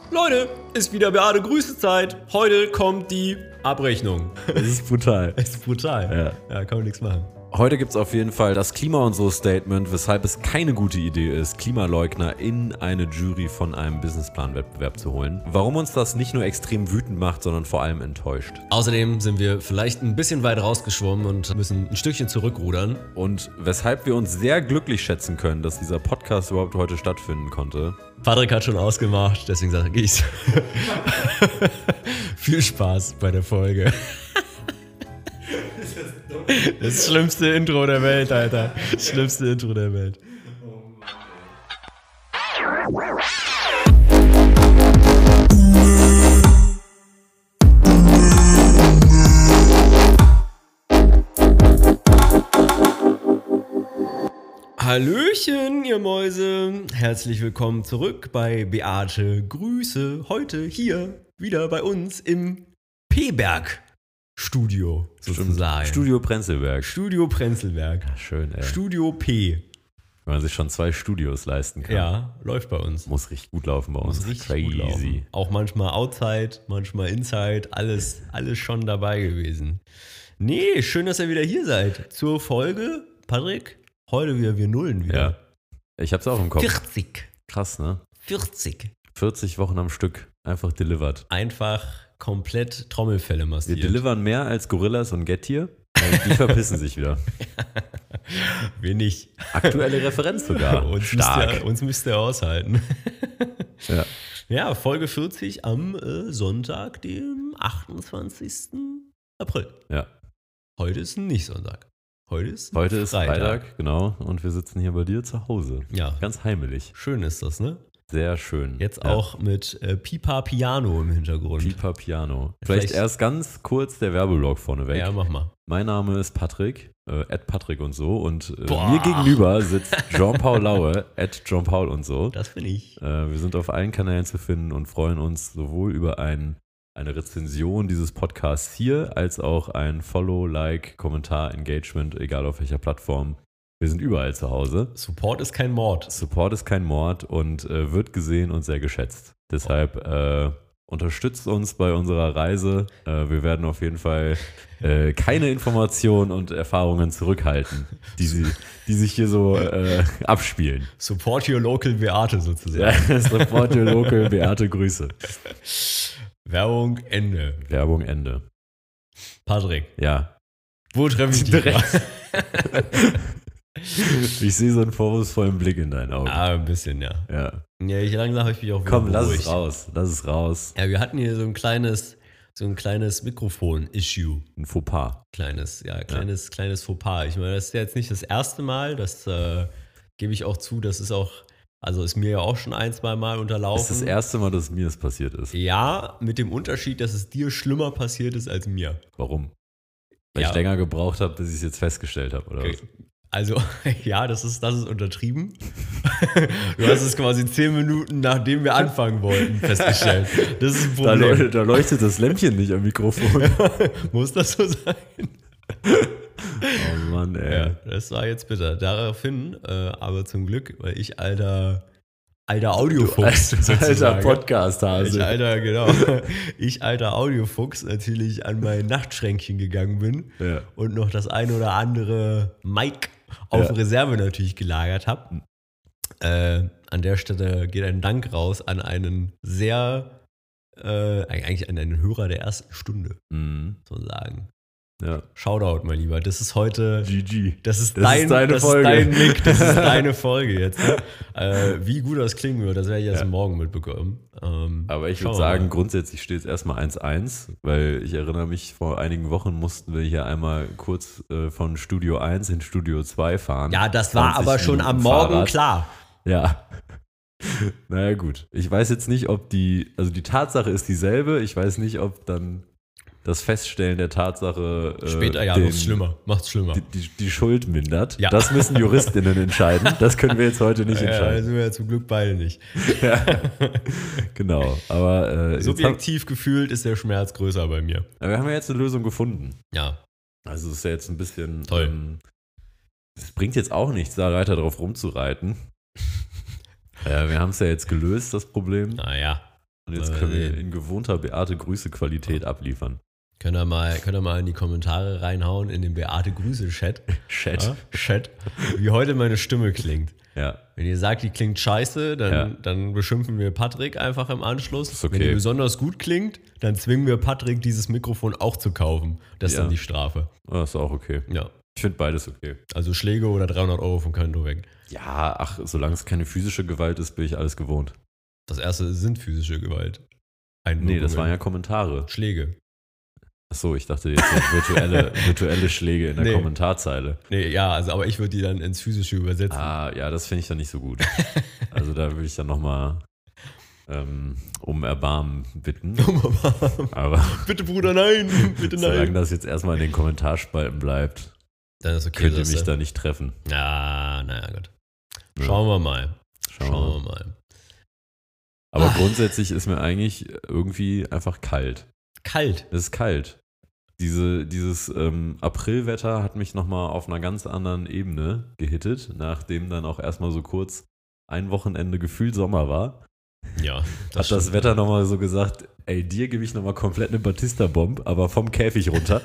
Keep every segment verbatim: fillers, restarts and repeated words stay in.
Leute, ist wieder Beate Grüßezeit. Heute kommt die Abrechnung. Das ist brutal. Es ist brutal. Ja, ja, kann man nichts machen. Heute gibt es auf jeden Fall das Klima- und so-Statement, weshalb es keine gute Idee ist, Klimaleugner in eine Jury von einem Businessplan-Wettbewerb zu holen. Warum uns das nicht nur extrem wütend macht, sondern vor allem enttäuscht. Außerdem sind wir vielleicht ein bisschen weit rausgeschwommen und müssen ein Stückchen zurückrudern. Und weshalb wir uns sehr glücklich schätzen können, dass dieser Podcast überhaupt heute stattfinden konnte. Patrick hat schon ausgemacht, deswegen sage ich's. Viel Spaß bei der Folge. Das schlimmste Intro der Welt, Alter. Das schlimmste Intro der Welt. Hallöchen, ihr Mäuse. Herzlich willkommen zurück bei Beate Grüße. Heute hier wieder bei uns im P-Berg. Studio, sozusagen. Studio Prenzlberg. Studio Prenzlberg. Schön, ey. Studio P. Wenn man sich schon zwei Studios leisten kann. Ja, läuft bei uns. Muss richtig gut laufen bei uns. Muss richtig Crazy. gut laufen. Auch manchmal Outside, manchmal Inside, alles, alles schon dabei gewesen. Nee, schön, dass ihr wieder hier seid. Zur Folge, Patrick, heute wieder, wir nullen wieder. Ja. Ich hab's auch im Kopf. vierzig. Krass, ne? vierzig. vierzig Wochen am Stück. Einfach delivered. Einfach komplett Trommelfälle massiert. Wir delivern mehr als Gorillas und Gettier. Die verpissen sich wieder. Wir nicht. Aktuelle Referenz sogar. uns, Stark. Müsst ihr, uns müsst ihr aushalten. Ja. Ja, Folge vierzig am äh, Sonntag, dem achtundzwanzigsten April. Ja. Heute ist nicht Sonntag. Heute ist Heute ist Freitag. Freitag, genau. Und wir sitzen hier bei dir zu Hause. Ja. Ganz heimelig. Schön ist das, ne? Sehr schön. Jetzt ja. auch mit äh, Pipa Piano im Hintergrund. Pipa Piano. Vielleicht, Vielleicht erst ganz kurz der Werbeblock vorneweg. Ja, mach mal. Mein Name ist Patrick, äh, at Patrick und so. Und äh, Boah. mir gegenüber sitzt Jean-Paul Laue, at Jean-Paul und so. Das bin ich. Äh, wir sind auf allen Kanälen zu finden und freuen uns sowohl über ein, eine Rezension dieses Podcasts hier, als auch ein Follow, Like, Kommentar, Engagement, egal auf welcher Plattform. Wir sind überall zu Hause. Support ist kein Mord. Support ist kein Mord und äh, wird gesehen und sehr geschätzt. Deshalb äh, unterstützt uns bei unserer Reise. Äh, wir werden auf jeden Fall äh, keine Informationen und Erfahrungen zurückhalten, die, sie, die sich hier so äh, abspielen. Support your local Beate sozusagen. Ja, Support your local Beate Grüße. Werbung Ende. Werbung Ende. Patrick, Ja. wo treffe ich dich? Direkt. Ich sehe so einen vorwurfsvollen Blick in deinen Augen. Ah, ein bisschen, ja. Ja. Ja, ich langsam habe ich mich auch wieder Komm, lass beruhigt. es raus. Lass es raus. Ja, wir hatten hier so ein kleines, so ein kleines Mikrofon-Issue. Ein Fauxpas. Kleines, ja, kleines, ja. kleines Fauxpas. Ich meine, das ist ja jetzt nicht das erste Mal, das äh, gebe ich auch zu, das ist auch, also ist mir ja auch schon ein, zwei Mal unterlaufen. Das ist das erste Mal, dass mir das passiert ist. Ja, mit dem Unterschied, dass es dir schlimmer passiert ist als mir. Warum? Weil Ja. ich länger gebraucht habe, bis ich es jetzt festgestellt habe, oder Okay. was? Also, ja, das ist, das ist untertrieben. Du hast es quasi zehn Minuten, nachdem wir anfangen wollten, festgestellt. Das ist ein Da, Problem. leuchtet, da leuchtet das Lämpchen nicht am Mikrofon. Muss das so sein? Oh Mann, ey. Ja, das war jetzt bitter. Daraufhin, äh, aber zum Glück, weil ich alter, alter Audiofuchs, Alter sozusagen. Podcast-Hase. Ich alter, genau. Ich alter Audiofuchs natürlich an mein Nachtschränkchen gegangen bin Ja. und noch das ein oder andere Mic auf Ja. Reserve natürlich gelagert habe. Äh, an der Stelle geht ein Dank raus an einen sehr, äh, eigentlich an einen Hörer der ersten Stunde, Mhm. sozusagen. Ja. Shoutout, mein Lieber. Das ist heute, G G. das ist Das dein, ist deine das Folge. ist dein Mic, das ist deine Folge jetzt. Ne? äh, wie gut das klingen wird, das werde ich erst Ja. morgen mitbekommen. Ähm, Aber ich schauen würde wir sagen, mal. grundsätzlich steht es erstmal eins eins, weil ich erinnere mich, vor einigen Wochen mussten wir hier einmal kurz äh, von Studio eins in Studio zwei fahren. Ja, das war zwanzig aber schon Minuten am Morgen Fahrrad. klar. Ja. Naja, gut. Ich weiß jetzt nicht, ob die, also die Tatsache ist dieselbe. Ich weiß nicht, ob dann das Feststellen der Tatsache äh, Später, ja, den, macht's schlimmer. Macht's schlimmer. Die, die, die Schuld mindert. Ja. Das müssen JuristInnen entscheiden. Das können wir jetzt heute nicht Ja, da entscheiden. sind wir ja zum Glück beide nicht. Ja. Genau. Aber äh, jetzt haben, Subjektiv gefühlt ist der Schmerz größer bei mir. aber wir haben ja jetzt eine Lösung gefunden. Ja. Also es ist ja jetzt ein bisschen. Toll. Ähm, es bringt jetzt auch nichts, da weiter drauf rumzureiten. äh, wir haben es ja jetzt gelöst, das Problem. Naja. Und jetzt Mal können wir sehen. in gewohnter Beate-Grüße-Qualität abliefern. Könnt ihr, mal, könnt ihr mal in die Kommentare reinhauen, in den Beate-Grüße-Chat. Chat. Ja, Chat. Wie heute meine Stimme klingt. Ja. Wenn ihr sagt, die klingt scheiße, dann, Ja. dann beschimpfen wir Patrick einfach im Anschluss. Ist okay. Wenn die besonders gut klingt, dann zwingen wir Patrick, dieses Mikrofon auch zu kaufen. Das ist Ja. dann die Strafe. Oh, das ist auch okay. Ja. Ich finde beides okay. Also Schläge oder dreihundert Euro vom Konto weg. Ja, ach, solange es keine physische Gewalt ist, bin ich alles gewohnt. Das erste sind physische Gewalt. Nee, das waren ja Kommentare. Schläge. Achso, ich dachte jetzt so virtuelle, virtuelle Schläge in der Nee. Kommentarzeile. Nee, ja, also aber ich würde die dann ins Physische übersetzen. Ah, ja, das finde ich dann nicht so gut. Also da würde ich dann nochmal ähm, um Erbarmen bitten. Aber Bitte, Bruder, nein! Bitte, solange nein! das jetzt erstmal in den Kommentarspalten bleibt, Dann ist okay. könnt ihr das mich ist- da nicht treffen. Ja, naja, gut. Ja. Schauen wir mal. Schauen wir Schauen mal. wir mal. Aber Ah. grundsätzlich ist mir eigentlich irgendwie einfach kalt. Kalt. Es ist kalt. Diese, dieses ähm, Aprilwetter hat mich nochmal auf einer ganz anderen Ebene gehittet, nachdem dann auch erstmal so kurz ein Wochenende gefühlt Sommer war. Ja, Hat das stimmt. Wetter nochmal so gesagt, ey, dir gebe ich nochmal komplett eine Batista-Bomb, aber vom Käfig runter.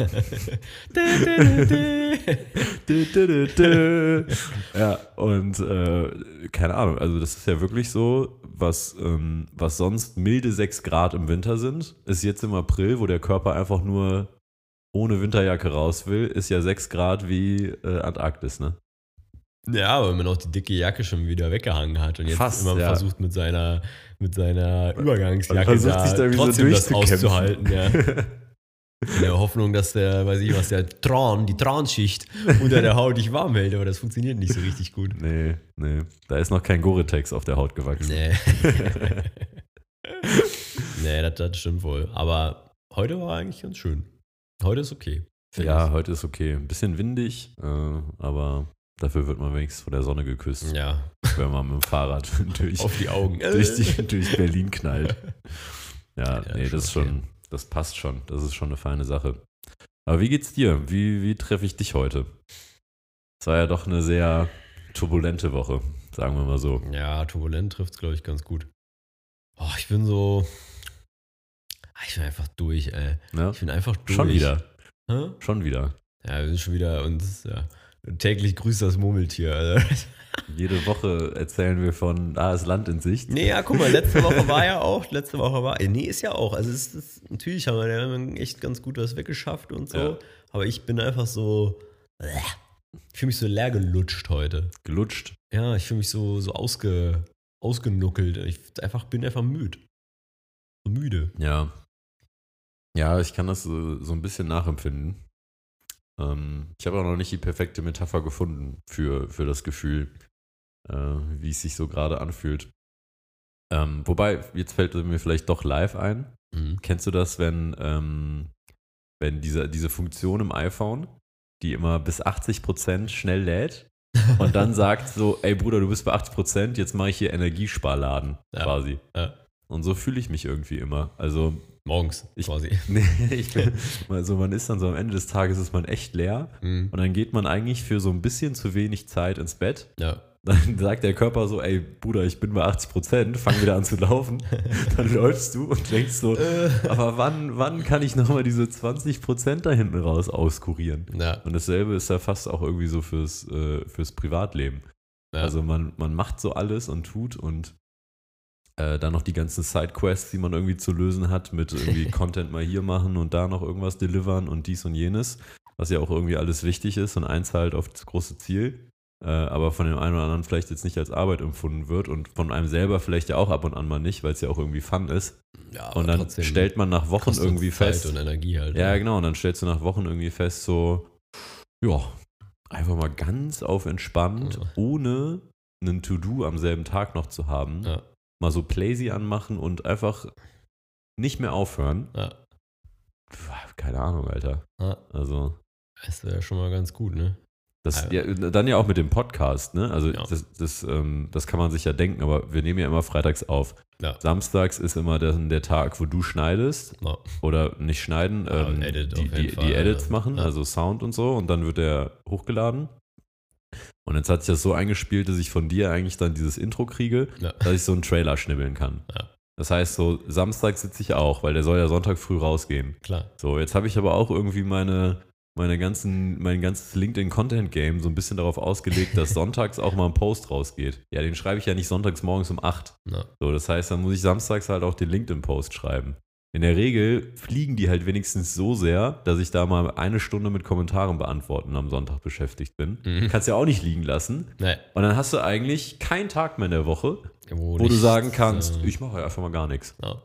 Dü, dü, dü, dü. Ja, und äh, keine Ahnung, also das ist ja wirklich so, was, ähm, was sonst milde sechs Grad im Winter sind, ist jetzt im April, wo der Körper einfach nur ohne Winterjacke raus will, ist ja sechs Grad wie äh, Antarktis, ne? Ja, weil man auch die dicke Jacke schon wieder weggehangen hat und jetzt Fast, immer ja. versucht mit seiner, mit seiner Übergangsjacke Man versucht da sich da irgendwie so trotzdem das durchzukämpfen. auszuhalten. Ja. In der Hoffnung, dass der, weiß ich was, der Tran, die Transchicht unter der Haut dich warm hält, aber das funktioniert nicht so richtig gut. Nee, nee, da ist noch kein Gore-Tex auf der Haut gewachsen. Nee. nee, das, das stimmt wohl. Aber heute war eigentlich ganz schön. Heute ist okay. find Ja, ich. heute ist okay. Ein bisschen windig, äh, aber dafür wird man wenigstens von der Sonne geküsst, Ja, wenn man mit dem Fahrrad durch, auf die Augen. durch, die, durch Berlin knallt. Ja, Ja, nee, schon das ist okay. schon, das passt schon. Das ist schon eine feine Sache. Aber wie geht's dir? Wie, wie treffe ich dich heute? Es war ja doch eine sehr turbulente Woche, sagen wir mal so. Ja, turbulent trifft es, glaube ich, ganz gut. Oh, ich bin so. Ah, Ich bin einfach durch, ey. Ja? Ich bin einfach durch. Schon wieder, Hä? schon wieder. Ja, wir sind schon wieder uns. Ja, täglich grüßt das Murmeltier. Also. Jede Woche erzählen wir von, da ist Land in Sicht. Nee, ja, guck mal, letzte Woche war ja auch. Letzte Woche war. Nee, ist ja auch. Also, es ist, natürlich haben wir, wir haben echt ganz gut was weggeschafft und so. Ja. Aber ich bin einfach so. Ich fühle mich so leer gelutscht heute. Gelutscht. Ja, ich fühle mich so, so ausge, ausgenuckelt. Ich einfach, bin einfach müde. So müde. Ja. Ja, ich kann das so, so ein bisschen nachempfinden. Ähm, ich habe auch noch nicht die perfekte Metapher gefunden für, für das Gefühl, äh, wie es sich so gerade anfühlt. Ähm, wobei, jetzt fällt mir vielleicht doch live ein. Mhm. Kennst du das, wenn, ähm, wenn diese, diese Funktion im iPhone, die immer bis achtzig Prozent schnell lädt und dann sagt so, ey Bruder, du bist bei achtzig Prozent, jetzt mache ich hier Energiesparladen Ja. quasi. Ja. Und so fühle ich mich irgendwie immer. Also Morgens Ich- quasi. Nee, ich bin, also man ist dann so am Ende des Tages ist man echt leer Mhm. und dann geht man eigentlich für so ein bisschen zu wenig Zeit ins Bett. Ja. Dann sagt der Körper so, ey Bruder, ich bin bei achtzig Prozent, fang wieder an zu laufen. Dann läufst du und denkst so, aber wann, wann kann ich nochmal diese zwanzig Prozent da hinten raus auskurieren? Ja. Und dasselbe ist ja fast auch irgendwie so fürs, äh, fürs Privatleben. Ja. Also man, man macht so alles und tut und äh, dann noch die ganzen Sidequests, die man irgendwie zu lösen hat, mit irgendwie Content mal hier machen und da noch irgendwas delivern und dies und jenes, was ja auch irgendwie alles wichtig ist und eins halt auf das große Ziel, äh, aber von dem einen oder anderen vielleicht jetzt nicht als Arbeit empfunden wird und von einem selber vielleicht ja auch ab und an mal nicht, weil es ja auch irgendwie Fun ist. Ja, Und aber dann trotzdem stellt man nach Wochen kostet's irgendwie Zeit fest, und Energie halt. ja, genau. Und dann stellst du nach Wochen irgendwie fest, so, ja, einfach mal ganz auf entspannt, Ja. ohne einen To-Do am selben Tag noch zu haben, Ja. mal so Playsy anmachen und einfach nicht mehr aufhören. Ja. Puh, keine Ahnung, Alter. Ja. Also, Das wäre schon mal ganz gut, ne? das, Ja. ja, dann ja auch mit dem Podcast, ne? Also, Ja. das, das, ähm, das kann man sich ja denken, aber wir nehmen ja immer freitags auf. Ja. Samstags ist immer der, der Tag, wo du schneidest. Ja. Oder nicht schneiden, Ja, ähm, Edit die, auf jeden die, Fall, die Edits ja. machen, Ja. also Sound und so, und dann wird der hochgeladen. Und jetzt hat sich das so eingespielt, dass ich von dir eigentlich dann dieses Intro kriege, Ja. dass ich so einen Trailer schnibbeln kann. Ja. Das heißt, so Samstag sitze ich auch, weil der soll ja Sonntag früh rausgehen. Klar. So, jetzt habe ich aber auch irgendwie meine, meine ganzen, mein ganzes LinkedIn-Content-Game so ein bisschen darauf ausgelegt, dass sonntags auch mal ein Post rausgeht. Ja, den schreibe ich ja nicht sonntags morgens um acht. Na. So, das heißt, dann muss ich samstags halt auch den LinkedIn-Post schreiben. In der Regel fliegen die halt wenigstens so sehr, dass ich da mal eine Stunde mit Kommentaren beantworten am Sonntag beschäftigt bin. Mhm. Kannst ja auch nicht liegen lassen. Nee. Und dann hast du eigentlich keinen Tag mehr in der Woche, Wo, wo du nichts, sagen kannst, äh, ich mache einfach mal gar nichts. ja.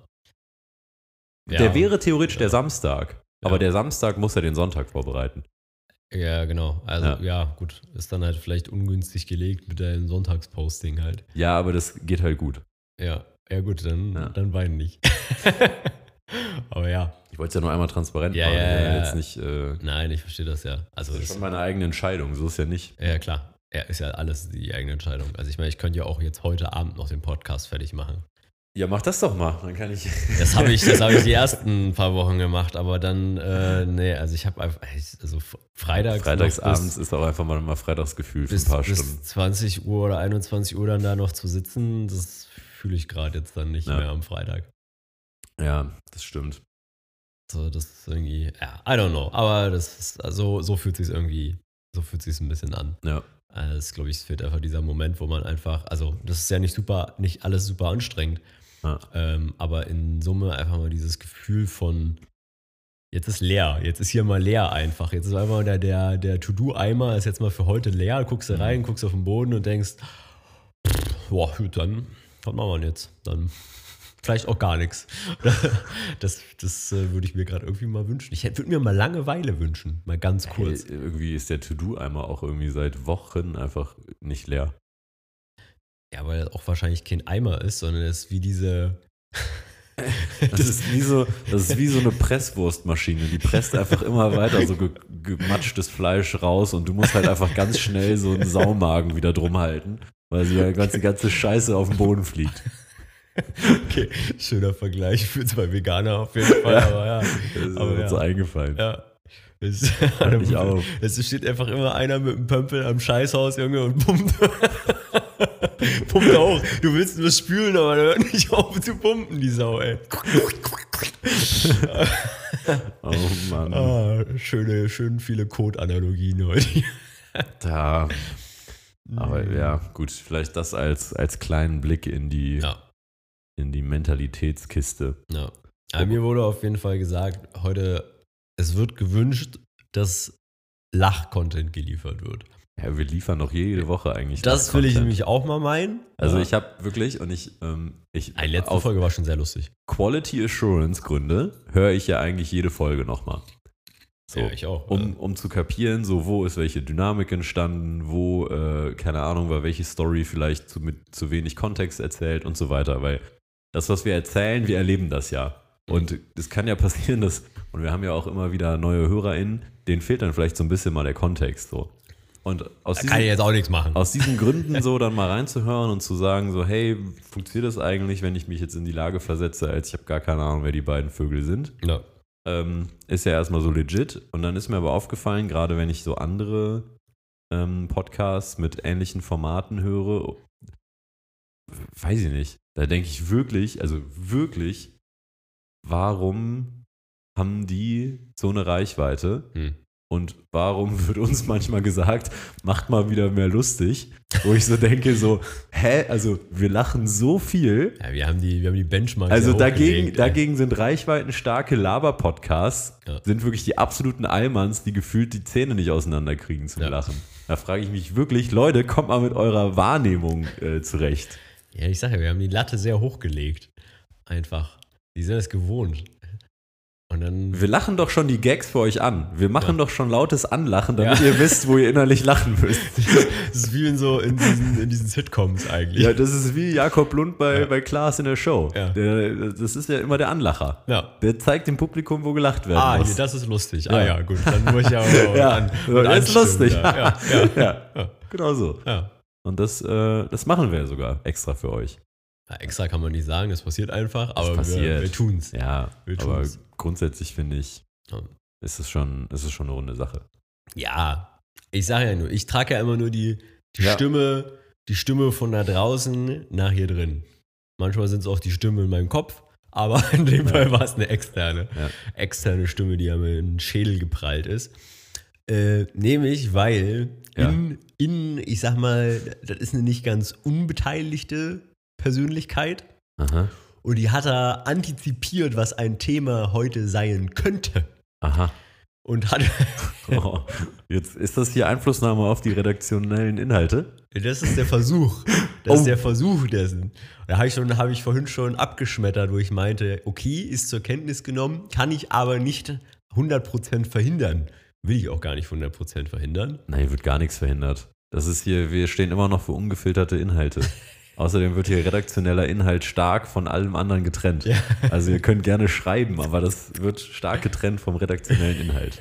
Der Ja. wäre theoretisch Ja. der Samstag, aber Ja. der Samstag muss ja den Sonntag vorbereiten. Ja, genau. Also, Ja. ja. gut. Ist dann halt vielleicht ungünstig gelegt mit deinem Sonntagsposting halt. Ja, aber das geht halt gut. Ja, ja gut, dann, Ja. dann weinen nicht. Aber ja, Ich wollte es ja nur einmal transparent Ja, machen. ja, ja, ja. Jetzt nicht, äh, nein, ich verstehe das ja. Also, das ist das, schon meine eigene Entscheidung, so ist ja nicht. ja klar. Ja, ist ja alles die eigene Entscheidung. Also ich meine, ich könnte ja auch jetzt heute Abend noch den Podcast fertig machen. Ja, mach das doch mal, dann kann ich. Das habe ich, das habe ich die ersten paar Wochen gemacht, aber dann, äh, nee, also ich habe einfach, also Freitags Freitagsabends ist auch einfach mal, mal Freitagsgefühl für bis, ein paar bis Stunden. zwanzig Uhr oder einundzwanzig Uhr dann da noch zu sitzen, das fühle ich gerade jetzt dann nicht Ja. mehr am Freitag. Ja, das stimmt. So, das ist irgendwie, ja, I don't know, aber das ist, also, so fühlt sich irgendwie, so fühlt sich ein bisschen an. Ja. Also das glaube ich, es fehlt einfach dieser Moment, wo man einfach, also das ist ja nicht super, nicht alles super anstrengend, Ja. ähm, aber in Summe einfach mal dieses Gefühl von, jetzt ist leer, jetzt ist hier mal leer einfach, jetzt ist einfach mal der, der, der To-Do-Eimer ist jetzt mal für heute leer, guckst da rein, guckst auf den Boden und denkst, boah, gut, dann, was machen wir denn jetzt? Dann vielleicht auch gar nichts. Das, das äh, würde ich mir gerade irgendwie mal wünschen. Ich würde mir mal Langeweile wünschen, mal ganz kurz. Hey, irgendwie ist der To-Do-Eimer auch irgendwie seit Wochen einfach nicht leer. Ja, weil das auch wahrscheinlich kein Eimer ist, sondern es ist wie diese. Das ist wie so, das ist wie so eine Presswurstmaschine. Die presst einfach immer weiter so ge gematschtes Fleisch raus und du musst halt einfach ganz schnell so einen Saumagen wieder drum halten, weil sie ja ganz die ganze Scheiße auf den Boden fliegt. Okay, schöner Vergleich für zwei Veganer auf jeden Fall. Ja. Aber ja. Das ist Aber mir ja. so eingefallen. Ja. Es, Hört nicht auf. es steht einfach immer einer mit einem Pömpel am Scheißhaus, Junge, und pumpt. Pumpt auch. Du willst nur spülen, aber der hört nicht auf zu pumpen, die Sau, ey. Oh Mann. Ah, schöne, schön viele Code-Analogien heute. Da. Aber ja, gut, vielleicht das als, als kleinen Blick in die, Ja. in die Mentalitätskiste. Ja. Aber mir wurde auf jeden Fall gesagt, heute, es wird gewünscht, dass Lach-Content geliefert wird. Ja, wir liefern doch jede Woche eigentlich. Das will ich Content. nämlich auch mal meinen. Also Ja. ich habe wirklich, und ich, ähm, ich Die letzte auf Folge war schon sehr lustig. Quality Assurance Gründe höre ich ja eigentlich jede Folge nochmal. So, Ja, ich auch. um, um zu kapieren, so wo ist welche Dynamik entstanden, wo, äh, keine Ahnung, war welche Story vielleicht zu, mit zu wenig Kontext erzählt und so weiter. Weil das, was wir erzählen, wir erleben das ja. Und es kann ja passieren, dass, und wir haben ja auch immer wieder neue HörerInnen, denen fehlt dann vielleicht so ein bisschen mal der Kontext. So. Und aus Da diesen, kann ich jetzt auch nichts machen. aus diesen Gründen so dann mal reinzuhören und zu sagen, so, hey, funktioniert das eigentlich, wenn ich mich jetzt in die Lage versetze, als ich habe gar keine Ahnung, wer die beiden Vögel sind. Ja. Ähm, ist ja erstmal so legit. Und dann ist mir aber aufgefallen, gerade wenn ich so andere ähm, Podcasts mit ähnlichen Formaten höre, weiß ich nicht. Da denke ich wirklich, also wirklich, warum haben die so eine Reichweite? Hm. Und warum wird uns manchmal gesagt, macht mal wieder mehr lustig? Wo ich so denke, so, hä? Also wir lachen so viel. Ja, wir haben die, wir haben die Benchmark. Also ja dagegen, hochgelegt, ey. dagegen sind reichweitenstarke Laber-Podcasts, Ja. sind wirklich die absoluten Allmanns, die gefühlt die Zähne nicht auseinanderkriegen zum Ja. Lachen. Da frage ich mich wirklich, Leute, kommt mal mit eurer Wahrnehmung äh, zurecht. Ja, ich sage ja, wir haben die Latte sehr hochgelegt. Einfach. Die sind es gewohnt. Und dann. Wir lachen doch schon die Gags für euch an. Wir machen Ja. doch schon lautes Anlachen, damit Ja. ihr wisst, wo ihr innerlich lachen müsst. Das ist wie in so in diesen, in diesen Sitcoms eigentlich. Ja, das ist wie Jakob Lund bei, Ja. bei Klaas in der Show. Ja. Der, das ist ja immer der Anlacher. Ja. Der zeigt dem Publikum, wo gelacht werden Ah, muss. hier, das ist lustig. Ja. Ah ja, gut. Dann muss ich ja auch Ja, an, so, und das ist anstimmen, lustig. Ja, ja, ja. Ja, Ja. genau so. Ja. Und das, äh, das machen wir sogar extra für euch. Ja, extra kann man nicht sagen, das passiert einfach, aber passiert. wir, wir tun's. Ja, Wir aber tun's. grundsätzlich finde ich, Ja. ist es schon, ist es schon eine runde Sache. Ja, ich sage ja nur, ich trage ja immer nur die, die Ja. Stimme, die Stimme von da draußen nach hier drin. Manchmal sind es auch die Stimmen in meinem Kopf. Aber in dem ja. Fall war es eine externe, ja. externe Stimme, die an den Schädel geprallt ist. Äh, nämlich, weil ja. in, in, ich sag mal, das ist eine nicht ganz unbeteiligte Persönlichkeit. Aha. Und die hat er antizipiert, was ein Thema heute sein könnte. Aha. Und hat. Oh, jetzt ist das hier Einflussnahme auf die redaktionellen Inhalte? Das ist der Versuch. Das oh. ist der Versuch dessen. Da habe ich, hab ich vorhin schon abgeschmettert, wo ich meinte, okay, ist zur Kenntnis genommen, kann ich aber nicht hundert Prozent verhindern. Will ich auch gar nicht hundert Prozent verhindern. Nein, wird gar nichts verhindert. Das ist hier, wir stehen immer noch für ungefilterte Inhalte. Außerdem wird hier redaktioneller Inhalt stark von allem anderen getrennt. Ja. Also ihr könnt gerne schreiben, aber das wird stark getrennt vom redaktionellen Inhalt.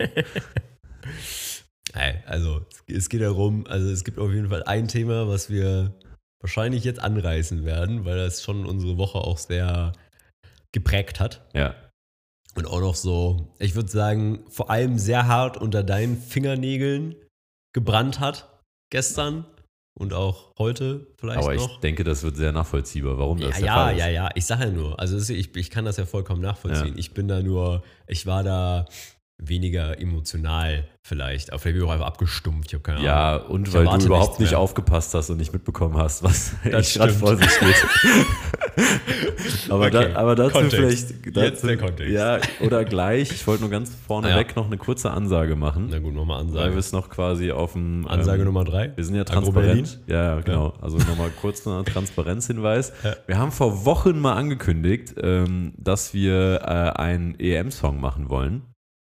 Also es geht darum, also es gibt auf jeden Fall ein Thema, was wir wahrscheinlich jetzt anreißen werden, weil das schon unsere Woche auch sehr geprägt hat. Ja. Und auch noch so, ich würde sagen, vor allem sehr hart unter deinen Fingernägeln gebrannt hat gestern. Und auch heute vielleicht Aber noch. Aber ich denke, das wird sehr nachvollziehbar, warum das ja, der ja, Fall ist. Ja, ja, ja. Ich sage ja nur, also ich, ich kann das ja vollkommen nachvollziehen. Ja. Ich bin da nur, ich war da weniger emotional vielleicht. Aber vielleicht bin ich auch einfach abgestumpft. Ich habe keine Ahnung. Ja, und ich weil du überhaupt nicht aufgepasst hast und nicht mitbekommen hast, was gerade vor sich geht. aber, okay. da, aber dazu Kontext. vielleicht... Dazu, Jetzt der Kontext. Ja, oder gleich. Ich wollte nur ganz vorneweg ja. noch eine kurze Ansage machen. Na gut, nochmal Ansage. Weil wir es noch quasi auf dem... Ansage ähm, Nummer drei. Wir sind ja transparent. Ja, genau. Ja. Also nochmal kurz ein Transparenzhinweis. Ja. Wir haben vor Wochen mal angekündigt, ähm, dass wir äh, einen E M-Song machen wollen.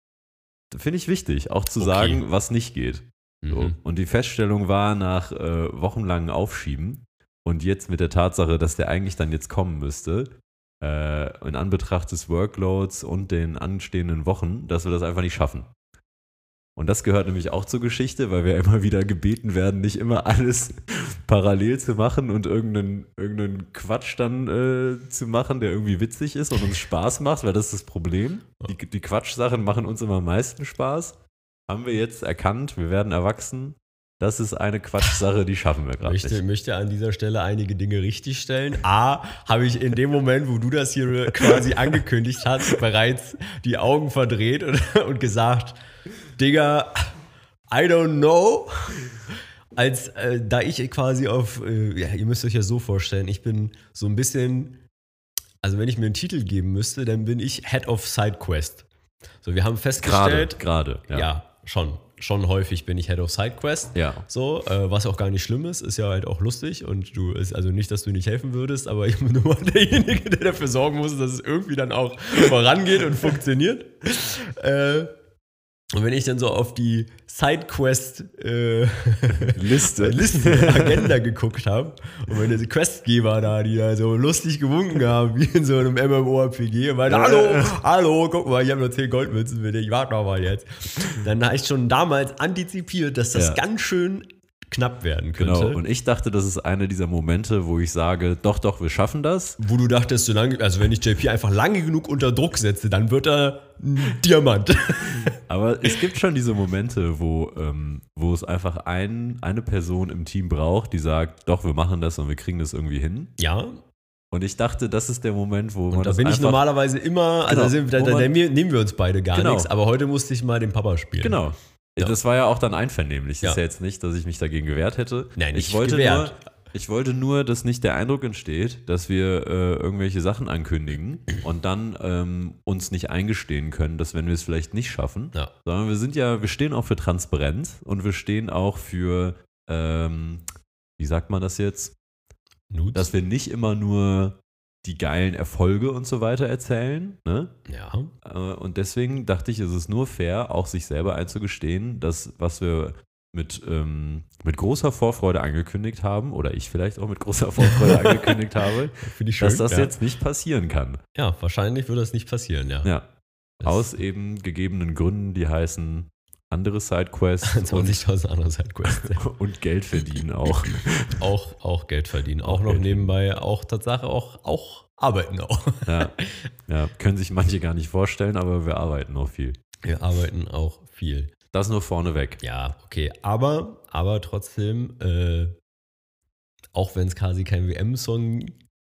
Finde ich wichtig, auch zu okay. sagen, was nicht geht. So. Mhm. Und die Feststellung war nach äh, wochenlangen Aufschieben und jetzt mit der Tatsache, dass der eigentlich dann jetzt kommen müsste, äh, in Anbetracht des Workloads und den anstehenden Wochen, dass wir das einfach nicht schaffen. Und das gehört nämlich auch zur Geschichte, weil wir immer wieder gebeten werden, nicht immer alles parallel zu machen und irgendeinen, irgendeinen Quatsch dann äh, zu machen, der irgendwie witzig ist und uns Spaß macht, weil das ist das Problem. Die, die Quatschsachen machen uns immer am meisten Spaß. Haben wir jetzt erkannt, wir werden erwachsen. Das ist eine Quatschsache, die schaffen wir gerade nicht. Ich möchte an dieser Stelle einige Dinge richtigstellen. A, habe ich in dem Moment, wo du das hier quasi angekündigt hast, bereits die Augen verdreht und, und gesagt, Digga, I don't know. Als äh, da ich quasi auf, äh, ja, ihr müsst euch ja so vorstellen, ich bin so ein bisschen, also wenn ich mir einen Titel geben müsste, dann bin ich Head of SideQuest. So, wir haben festgestellt, gerade, ja. ja, schon, schon häufig bin ich Head of SideQuest. Ja. So, äh, was auch gar nicht schlimm ist, ist ja halt auch lustig und du, ist also nicht, dass du nicht helfen würdest, aber ich bin nur derjenige, der dafür sorgen muss, dass es irgendwie dann auch vorangeht und funktioniert. Äh, Und wenn ich dann so auf die SideQuest äh, Liste. Liste, Agenda geguckt habe und meine Questgeber da, die da so lustig gewunken haben, wie in so einem MMORPG und meinte, hallo, hallo, guck mal, ich habe noch zehn Goldmünzen für dich, ich warte noch mal jetzt. Dann habe ich schon damals antizipiert, dass das ja. ganz schön knapp werden könnte. Genau, und ich dachte, das ist einer dieser Momente, wo ich sage, doch, doch, wir schaffen das. Wo du dachtest, so lange, also wenn ich J P einfach lange genug unter Druck setze, dann wird er ein Diamant. Aber es gibt schon diese Momente, wo, ähm, wo es einfach ein, eine Person im Team braucht, die sagt, doch, wir machen das und wir kriegen das irgendwie hin. Ja. Und ich dachte, das ist der Moment, wo man und da das bin ich normalerweise immer, also genau, sind, da, da, da nehmen wir uns beide gar genau. nichts, aber heute musste ich mal den Papa spielen. Genau. Ja. Das war ja auch dann einvernehmlich. Das ja. ist ja jetzt nicht, dass ich mich dagegen gewehrt hätte. Nein, nicht ich wollte gewehrt. Nur, ich wollte nur, dass nicht der Eindruck entsteht, dass wir äh, irgendwelche Sachen ankündigen und dann ähm, uns nicht eingestehen können, dass wenn wir es vielleicht nicht schaffen, ja. sondern wir sind ja, wir stehen auch für Transparenz und wir stehen auch für, ähm, wie sagt man das jetzt? Nudes? Dass wir nicht immer nur die geilen Erfolge und so weiter erzählen. Ne? Ja. Und deswegen dachte ich, es ist nur fair, auch sich selber einzugestehen, dass was wir mit, ähm, mit großer Vorfreude angekündigt haben, oder ich vielleicht auch mit großer Vorfreude angekündigt habe, Finde ich schön, dass das ja. jetzt nicht passieren kann. Ja, wahrscheinlich wird das nicht passieren, ja. Ja. Aus eben gegebenen Gründen, die heißen andere Sidequests zwanzigtausend andere Sidequests. Und Geld verdienen auch. auch. Auch Geld verdienen. Auch, auch noch Geld nebenbei, auch Tatsache, auch, auch arbeiten auch. Ja. ja, können sich manche gar nicht vorstellen, aber wir arbeiten auch viel. Wir arbeiten auch viel. Das nur vorneweg. Ja, okay. Aber, aber trotzdem, äh, auch wenn es quasi kein W M-Song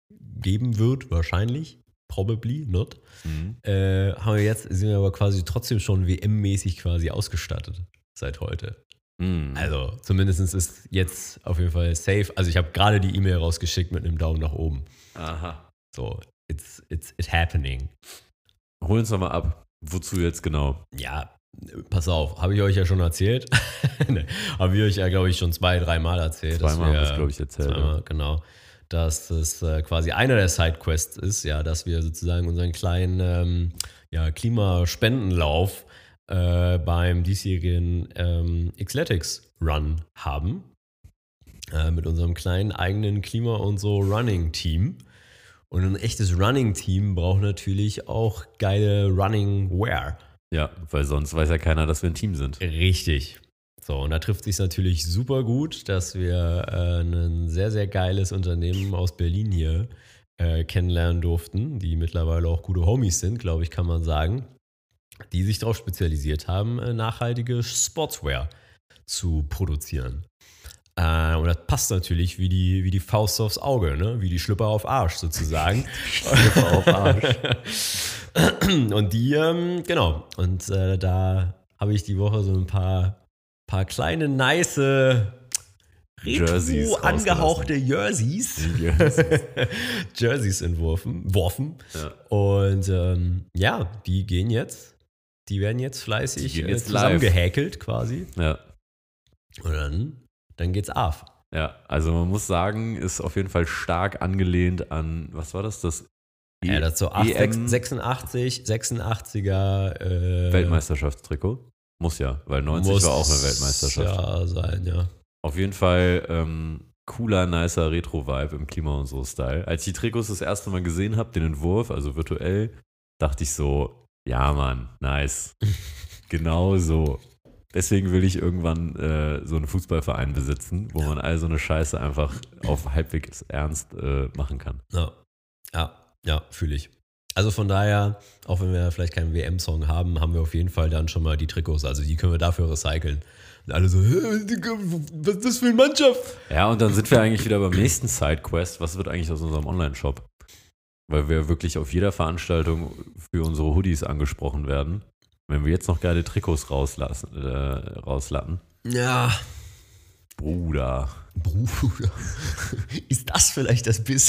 geben wird, wahrscheinlich, probably not, Mhm. äh, haben wir jetzt, sind wir aber quasi trotzdem schon W M-mäßig quasi ausgestattet seit heute. Mhm. Also zumindest ist jetzt auf jeden Fall safe. Also ich habe gerade die E-Mail rausgeschickt mit einem Daumen nach oben. Aha. So, it's, it's it happening. Hol uns doch mal ab. Wozu jetzt genau? Ja, pass auf, habe ich euch ja schon erzählt. Ne, habe ich euch ja, glaube ich, schon zwei, dreimal erzählt. dass Zweimal haben wir- wir es, glaube ich, erzählt. Zweimal, genau. Dass es äh, quasi einer der Sidequests ist, ja, dass wir sozusagen unseren kleinen ähm, ja, Klimaspendenlauf äh, beim diesjährigen ähm, Xletics Run haben. Äh, mit unserem kleinen eigenen Klima- und so Running-Team. Und ein echtes Running-Team braucht natürlich auch geile Running-Wear. Ja, weil sonst weiß ja keiner, dass wir ein Team sind. Richtig. So, und da trifft sich natürlich super gut, dass wir äh, ein sehr, sehr geiles Unternehmen aus Berlin hier äh, kennenlernen durften, die mittlerweile auch gute Homies sind, glaube ich, kann man sagen, die sich darauf spezialisiert haben, äh, nachhaltige Sportswear zu produzieren. Äh, und das passt natürlich wie die, wie die Faust aufs Auge, ne? Wie die Schlüpper auf Arsch sozusagen. Schlüpper auf Arsch. Und die, ähm, genau, und äh, da habe ich die Woche so ein paar, paar kleine, nice, Jerseys retro angehauchte Jerseys, Jerseys. Jerseys entworfen, worfen. Ja. Und ähm, ja, die gehen jetzt, die werden jetzt fleißig Die gehen jetzt äh, zusammengehäkelt quasi. Ja. Und dann, dann geht's auf. Ja, also man muss sagen, ist auf jeden Fall stark angelehnt an, was war das? Das E- Ja, das ist so E M sechsundachtzig, sechsundachtziger äh, Weltmeisterschaftstrikot. Muss ja, weil neunzig muss war auch eine Weltmeisterschaft. Ja, sein, ja. Auf jeden Fall ähm, cooler, nicer Retro-Vibe im Klima- und so Style. Als ich die Trikots das erste Mal gesehen habe, den Entwurf, also virtuell, dachte ich so, ja Mann, nice. Genau so. Deswegen will ich irgendwann äh, so einen Fußballverein besitzen, wo man all so eine Scheiße einfach auf halbwegs ernst äh, machen kann. Ja, ja, ja fühle ich. Also von daher, auch wenn wir vielleicht keinen W M-Song haben, haben wir auf jeden Fall dann schon mal die Trikots. Also die können wir dafür recyceln. Und alle so, "Hä, Digga, was ist das für eine Mannschaft? Ja, und dann sind wir eigentlich wieder beim nächsten Sidequest. Was wird eigentlich aus unserem Online-Shop? Weil wir wirklich auf jeder Veranstaltung für unsere Hoodies angesprochen werden. Wenn wir jetzt noch geile Trikots rauslassen, äh, rauslatten. Ja, Bruder. Bruder, ist das vielleicht das Biss?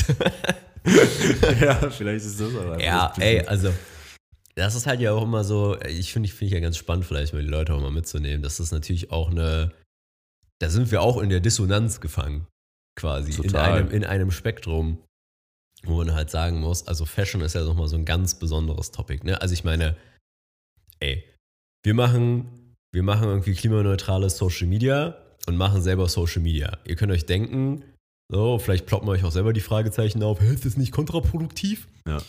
Ja, vielleicht ist das aber. Ja, ey, also das ist halt ja auch immer so, ich finde ich finde ich ja ganz spannend, vielleicht mal die Leute auch mal mitzunehmen. Das ist natürlich auch eine, da sind wir auch in der Dissonanz gefangen, quasi. In Total. einem, in einem Spektrum, wo man halt sagen muss, also Fashion ist ja nochmal so ein ganz besonderes Topic, ne? Also ich meine, ey, wir machen, wir machen irgendwie klimaneutrales Social Media und machen selber Social Media. Ihr könnt euch denken, so, vielleicht ploppen euch auch selber die Fragezeichen auf, hä, ist das nicht kontraproduktiv? Ja.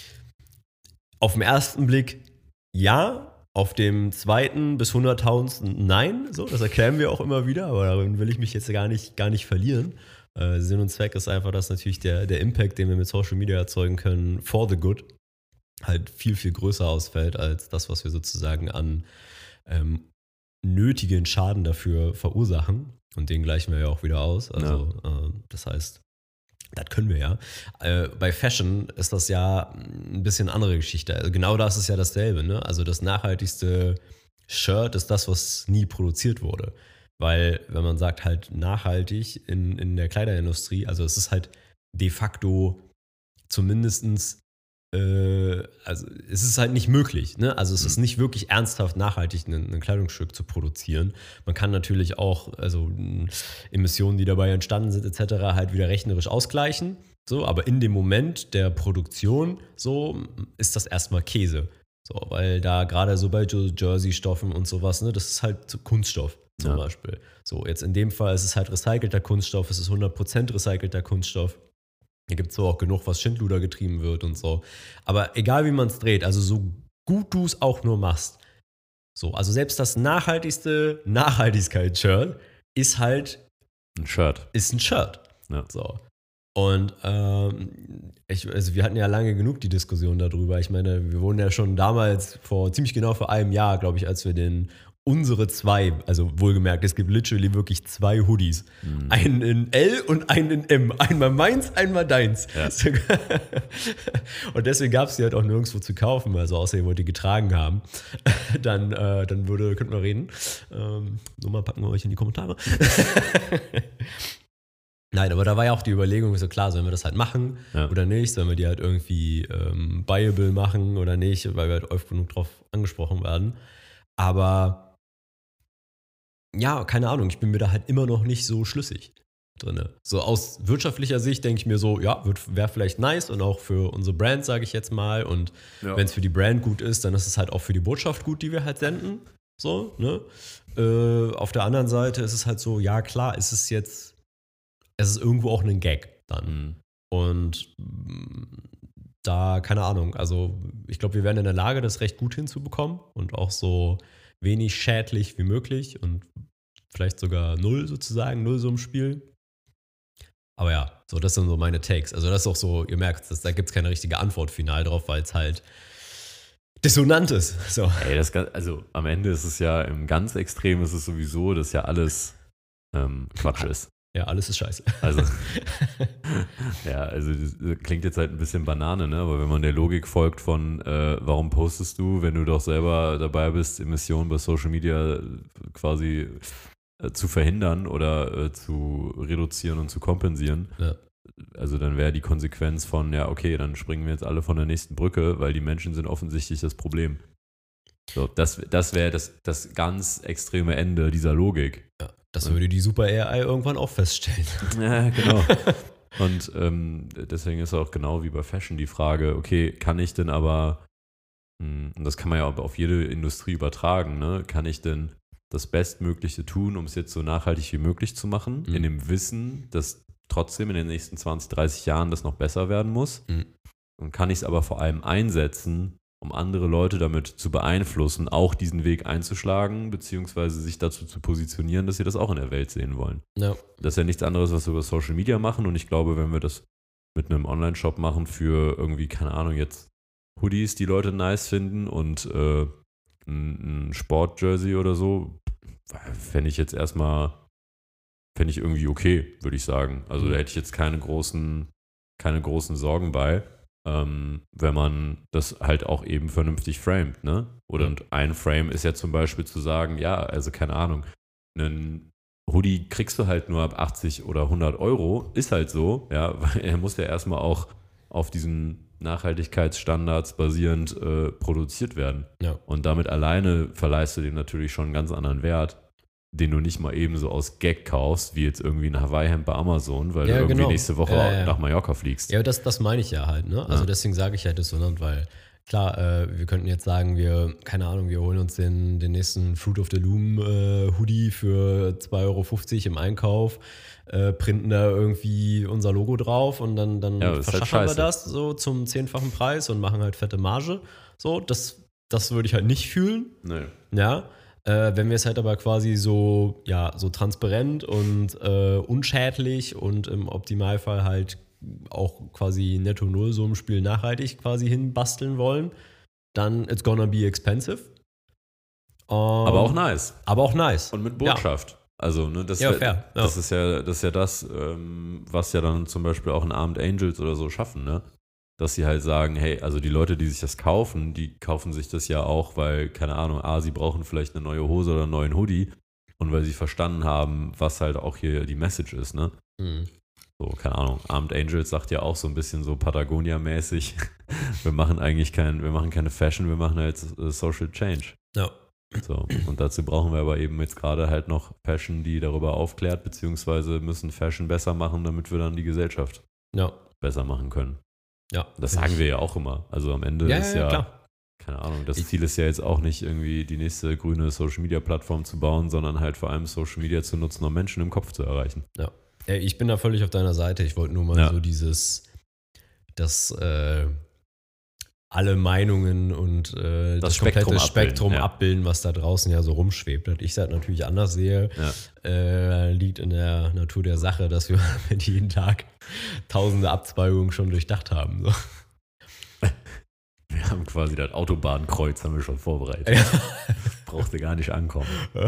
Auf den ersten Blick ja, auf dem zweiten bis hunderttausendsten nein, so, das erklären wir auch immer wieder, aber darin will ich mich jetzt gar nicht, gar nicht verlieren. Äh, Sinn und Zweck ist einfach, dass natürlich der, der Impact, den wir mit Social Media erzeugen können, for the good, halt viel, viel größer ausfällt als das, was wir sozusagen an ähm, nötigen Schaden dafür verursachen. Und den gleichen wir ja auch wieder aus. Also ja. äh, das heißt, das können wir ja. Äh, bei Fashion ist das ja ein bisschen andere Geschichte. Also genau das ist ja dasselbe. Ne? Also das nachhaltigste Shirt ist das, was nie produziert wurde. Weil wenn man sagt halt nachhaltig in, in der Kleiderindustrie, also es ist halt de facto zumindestens äh, also es ist halt nicht möglich. Ne? Also es ist nicht wirklich ernsthaft nachhaltig, ein, ein Kleidungsstück zu produzieren. Man kann natürlich auch also Emissionen, die dabei entstanden sind, et cetera, halt wieder rechnerisch ausgleichen. So, aber in dem Moment der Produktion so ist das erstmal Käse. So, weil da gerade so bei Jersey-Stoffen und sowas, ne, das ist halt Kunststoff zum Ja. Beispiel. So, jetzt in dem Fall ist es halt recycelter Kunststoff, es ist hundert Prozent recycelter Kunststoff. Hier gibt es so auch genug, was Schindluder getrieben wird und so. Aber egal wie man es dreht, also so gut du es auch nur machst. So, also selbst das nachhaltigste Nachhaltigkeits-Shirt ist halt Ein Shirt. ist ein Shirt. Ja. So. Und ähm, ich, also wir hatten ja lange genug die Diskussion darüber. Ich meine, wir wurden ja schon damals vor ziemlich genau vor einem Jahr, glaube ich, als wir den unsere zwei, also wohlgemerkt, es gibt literally wirklich zwei Hoodies. Mhm. Einen in L und einen in M. Einmal meins, einmal deins. Ja. Und deswegen gab es die halt auch nirgendwo zu kaufen, also außer ihr wollt die getragen haben. Dann, äh, dann würde, könnten wir reden. Ähm, Nummer packen wir euch in die Kommentare. Nein, aber da war ja auch die Überlegung, so klar, sollen wir das halt machen ja. oder nicht? Sollen wir die halt irgendwie ähm, buyable machen oder nicht, weil wir halt oft genug drauf angesprochen werden. Aber ja, keine Ahnung, ich bin mir da halt immer noch nicht so schlüssig drin. So aus wirtschaftlicher Sicht denke ich mir so, ja, wäre vielleicht nice und auch für unsere Brand, sage ich jetzt mal. Und ja. wenn es für die Brand gut ist, dann ist es halt auch für die Botschaft gut, die wir halt senden. So, ne? Äh, auf der anderen Seite ist es halt so, ja klar, ist es jetzt, es ist irgendwo auch ein Gag dann. Mhm. Und da, keine Ahnung, also ich glaube, wir werden in der Lage, das recht gut hinzubekommen und auch so wenig schädlich wie möglich und vielleicht sogar null sozusagen, null so im Spiel. Aber ja, so das sind so meine Takes. Also das ist auch so, ihr merkt, dass, da gibt es keine richtige Antwort final drauf, weil es halt dissonant ist. So. Ey, das, also am Ende ist es ja, im ganz Extrem ist es sowieso, dass ja alles ähm, Quatsch ist. Ja, alles ist scheiße. Also, ja, also das klingt jetzt halt ein bisschen Banane, ne? Aber wenn man der Logik folgt von, äh, warum postest du, wenn du doch selber dabei bist, Emissionen bei Social Media quasi äh, zu verhindern oder äh, zu reduzieren und zu kompensieren, ja. Also dann wäre die Konsequenz von, ja, okay, dann springen wir jetzt alle von der nächsten Brücke, weil die Menschen sind offensichtlich das Problem. So, das das wäre das, das ganz extreme Ende dieser Logik. Ja. Das würde die Super A I irgendwann auch feststellen. Ja, genau. Und ähm, deswegen ist auch genau wie bei Fashion die Frage, okay, kann ich denn aber, mh, und das kann man ja auch auf jede Industrie übertragen, ne? Kann ich denn das Bestmögliche tun, um es jetzt so nachhaltig wie möglich zu machen, mhm. in dem Wissen, dass trotzdem in den nächsten zwanzig, dreißig Jahren das noch besser werden muss? Mhm. Und kann ich es aber vor allem einsetzen, um andere Leute damit zu beeinflussen, auch diesen Weg einzuschlagen, beziehungsweise sich dazu zu positionieren, dass sie das auch in der Welt sehen wollen. Ja. Das ist ja nichts anderes, was wir über Social Media machen, und ich glaube, wenn wir das mit einem Online-Shop machen für irgendwie, keine Ahnung, jetzt Hoodies, die Leute nice finden und äh, ein, ein Sport-Jersey oder so, fände ich jetzt erstmal, fände ich irgendwie okay, würde ich sagen. Also da hätte ich jetzt keine großen, keine großen Sorgen bei. Ähm, wenn man das halt auch eben vernünftig framet, ne? Oder mhm. ein Frame ist ja zum Beispiel zu sagen, ja, also keine Ahnung, einen Hoodie kriegst du halt nur ab achtzig oder hundert Euro, ist halt so, ja, weil er muss ja erstmal auch auf diesen Nachhaltigkeitsstandards basierend äh, produziert werden. Ja. Und damit alleine verleihst du dem natürlich schon einen ganz anderen Wert, den du nicht mal eben so aus Gag kaufst, wie jetzt irgendwie ein Hawaii-Hemd bei Amazon, weil ja, du irgendwie genau. nächste Woche ja, ja. nach Mallorca fliegst. Ja, das, das meine ich ja halt, ne? Also ja. deswegen sage ich halt dissonant, weil klar, äh, wir könnten jetzt sagen, wir, keine Ahnung, wir holen uns den, den nächsten Fruit of the Loom äh, Hoodie für zwei Euro fünfzig im Einkauf, äh, printen da irgendwie unser Logo drauf und dann, dann ja, verschaffen halt wir das so zum zehnfachen Preis und machen halt fette Marge. So, das, das würde ich halt nicht fühlen. Nee. Ja. Äh, wenn wir es halt aber quasi so, ja, so transparent und äh, unschädlich und im Optimalfall halt auch quasi netto null so im Spiel nachhaltig quasi hinbasteln wollen, dann it's gonna be expensive. Um, aber auch nice. Aber auch nice. Und mit Botschaft. Ja. Also, ne, das, ja, fair. das ja. ist ja das, ist ja das ähm, was ja dann zum Beispiel auch ein Armed Angels oder so schaffen, ne? Dass sie halt sagen, hey, also die Leute, die sich das kaufen, die kaufen sich das ja auch, weil, keine Ahnung, ah, sie brauchen vielleicht eine neue Hose oder einen neuen Hoodie und weil sie verstanden haben, was halt auch hier die Message ist, ne? Mhm. So, keine Ahnung, Armed Angels sagt ja auch so ein bisschen so Patagonia-mäßig, wir machen eigentlich kein, wir machen keine Fashion, wir machen halt Social Change. Ja. So, und dazu brauchen wir aber eben jetzt gerade halt noch Fashion, die darüber aufklärt, beziehungsweise müssen Fashion besser machen, damit wir dann die Gesellschaft ja. besser machen können. Ja, das sagen wir ja auch immer. Also am Ende ja, ist ja, ja, klar. keine Ahnung, das Ziel ist ja jetzt auch nicht irgendwie die nächste grüne Social-Media-Plattform zu bauen, sondern halt vor allem Social Media zu nutzen, um Menschen im Kopf zu erreichen. Ja, ich bin da völlig auf deiner Seite. Ich wollte nur mal ja. so dieses, das äh, alle Meinungen und äh, das, das komplette Spektrum, Spektrum abbilden, ja. abbilden, was da draußen ja so rumschwebt. Und ich es halt natürlich anders sehe, ja. äh, liegt in der Natur der Sache, dass wir mit jeden Tag tausende Abzweigungen schon durchdacht haben. So. Wir haben quasi das Autobahnkreuz haben wir schon vorbereitet. Ja. Brauchte gar nicht ankommen.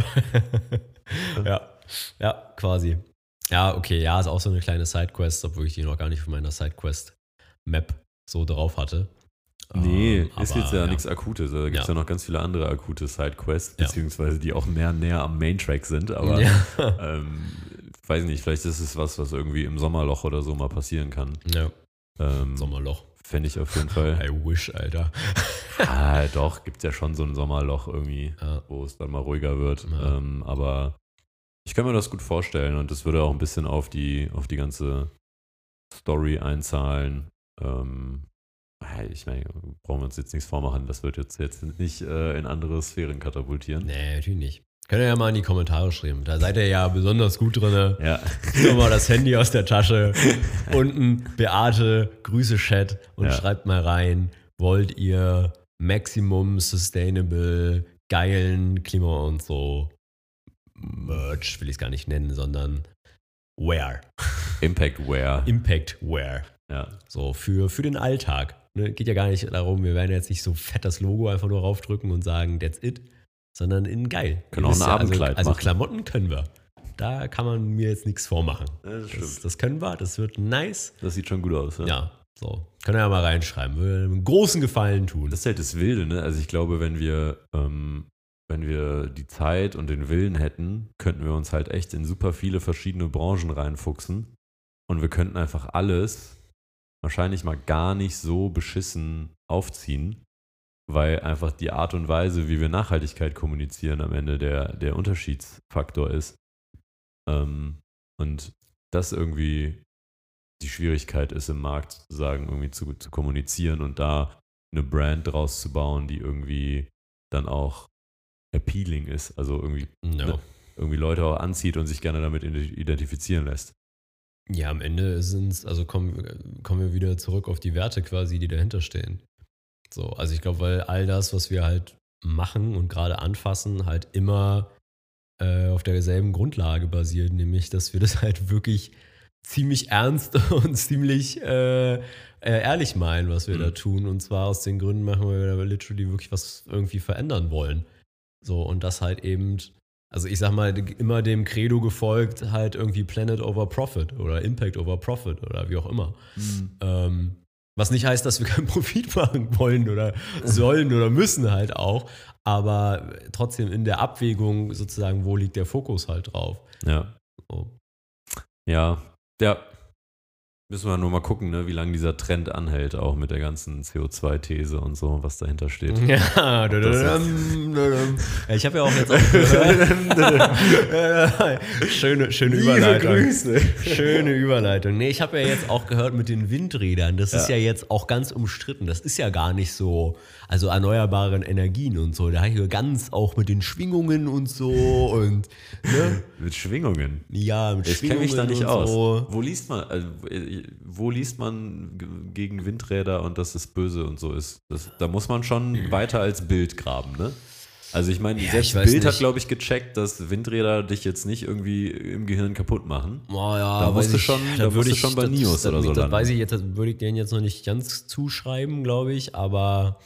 ja, ja, quasi. Ja, okay, ja, ist auch so eine kleine Sidequest, obwohl ich die noch gar nicht von meiner Sidequest-Map so drauf hatte. Nee, ähm, ist aber, jetzt ja, ja. nichts Akutes. Da gibt es ja. Ja. ja noch ganz viele andere akute Sidequests, Ja. beziehungsweise die auch näher, näher am Main-Track sind. Aber Ja. ähm, weiß nicht, vielleicht ist es was, was irgendwie im Sommerloch oder so mal passieren kann. Ja, Ähm, Sommerloch. Fände ich auf jeden Fall. I wish, Alter. Ah, doch, gibt es ja schon so ein Sommerloch irgendwie, Ja. wo es dann mal ruhiger wird. Ja. Ähm, aber ich kann mir das gut vorstellen und das würde auch ein bisschen auf die, auf die ganze Story einzahlen. Ähm, ich meine, brauchen wir uns jetzt nichts vormachen. Das wird jetzt, jetzt nicht äh, in andere Sphären katapultieren. Nee, natürlich nicht. Könnt ihr ja mal in die Kommentare schreiben. Da seid ihr ja besonders gut drin. Ja. Zieht mal das Handy aus der Tasche. Unten Beate, Grüße Chat und Ja. schreibt mal rein, wollt ihr Maximum Sustainable, geilen Klima und so Merch, will ich es gar nicht nennen, sondern Wear. Impact Wear. Impact Wear. Ja. So, für, für den Alltag. Ne, geht ja gar nicht darum, wir werden jetzt nicht so fett das Logo einfach nur raufdrücken und sagen, that's it, sondern in geil. Können Ihr auch wisst ein ja, Abendkleid also, also machen. Klamotten können wir. Da kann man mir jetzt nichts vormachen. Ja, das Das, stimmt. das können wir, das wird nice. Das sieht schon gut aus. Ja. Ja, so. Könnt ihr ja mal reinschreiben. Würde einen großen Gefallen tun. Das ist halt das Wilde, ne? Also ich glaube, wenn wir, ähm, wenn wir die Zeit und den Willen hätten, könnten wir uns halt echt in super viele verschiedene Branchen reinfuchsen. Und wir könnten einfach alles wahrscheinlich mal gar nicht so beschissen aufziehen, weil einfach die Art und Weise, wie wir Nachhaltigkeit kommunizieren, am Ende der, der Unterschiedsfaktor ist. Ähm, und das irgendwie die Schwierigkeit ist im Markt sozusagen irgendwie zu, zu kommunizieren und da eine Brand draus zu bauen, die irgendwie dann auch appealing ist, also irgendwie, No. ne, irgendwie Leute auch anzieht und sich gerne damit identifizieren lässt. Ja, am Ende sind es, also kommen, kommen wir wieder zurück auf die Werte quasi, die dahinter stehen. So, also ich glaube, weil all das, was wir halt machen und gerade anfassen, halt immer äh, auf derselben Grundlage basiert, nämlich, dass wir das halt wirklich ziemlich ernst und ziemlich äh, äh, ehrlich meinen, was wir Mhm. da tun. Und zwar aus den Gründen machen wir da literally wirklich was irgendwie verändern wollen. So, und das halt eben, also ich sag mal, immer dem Credo gefolgt, halt irgendwie Planet over Profit oder Impact over Profit oder wie auch immer. Ähm, was nicht heißt, dass wir keinen Profit machen wollen oder sollen oder müssen halt auch, aber trotzdem in der Abwägung sozusagen, wo liegt der Fokus halt drauf. Ja. So. Ja, ja. Müssen wir nur mal gucken, ne, wie lange dieser Trend anhält, auch mit der ganzen C O zwei These und so, was dahinter steht. Ja, Ob das dadadam, dadadam. Ja, ich habe ja auch jetzt auch gehört. schöne, schöne Überleitung. Schöne Überleitung. Nee, ich habe ja jetzt auch gehört mit den Windrädern. Das ist Ja. ja jetzt auch ganz umstritten. Das ist ja gar nicht so, also erneuerbaren Energien und so. Da habe ich ganz auch mit den Schwingungen und so und ne? Mit Schwingungen. Ja, mit Ich kenne Schwingungen mich da nicht und aus. so. Wo liest man, also, wo liest man g- gegen Windräder und dass es böse und so ist? Das, da muss man schon weiter als Bild graben, ne? Also ich meine, Ja, selbst ich weiß Bild hat, nicht. glaube ich, gecheckt, dass Windräder dich jetzt nicht irgendwie im Gehirn kaputt machen. Oh ja, Da musst weiß du ich- schon- da würde musst du ich- schon bei das- Nios das, oder so Das landen. weiß ich jetzt, das würde ich denen jetzt noch nicht ganz zuschreiben, glaube ich, aber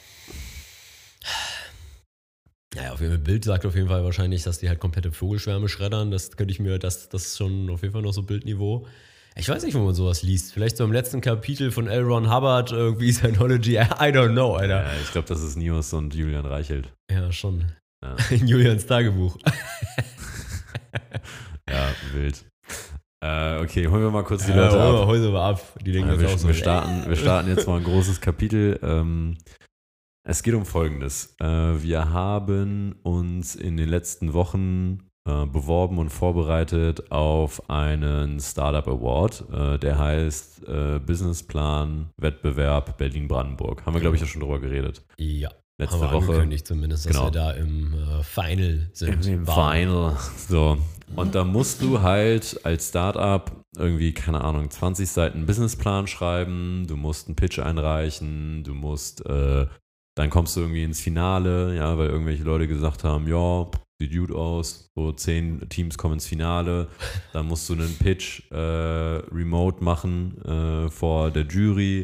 naja, auf jeden Fall, Bild sagt auf jeden Fall wahrscheinlich, dass die halt komplette Vogelschwärme schreddern. Das könnte ich mir, das, das ist schon auf jeden Fall noch so Bildniveau. Ich weiß nicht, wo man sowas liest. Vielleicht so im letzten Kapitel von L. Ron Hubbard, irgendwie Scientology, I don't know, Alter. Ja, ich glaube, das ist Nios und Julian Reichelt. Ja, schon. Ja. In Julians Tagebuch. Ja, wild. Äh, okay, holen wir mal kurz die Ja, Leute ab. Häuser mal ab. Die denken Ja, jetzt wir, auch so. wir, starten, wir starten jetzt mal ein großes Kapitel. Ähm, es geht um Folgendes. Äh, wir haben uns in den letzten Wochen äh, beworben und vorbereitet auf einen Startup Award. Äh, der heißt äh, Businessplan Wettbewerb Berlin-Brandenburg. Haben wir, glaube ich, ja schon drüber geredet. Ja. Letzte Haben wir Woche. angekündigt zumindest, dass Genau. wir da im äh, Final sind. Im Waren. Final. So. Und da musst du halt als Startup irgendwie, keine Ahnung, zwanzig Seiten Businessplan schreiben, du musst einen Pitch einreichen, du musst, äh, dann kommst du irgendwie ins Finale, ja, weil irgendwelche Leute gesagt haben, ja, sieht gut aus, so zehn Teams kommen ins Finale, dann musst du einen Pitch äh, remote machen äh, vor der Jury,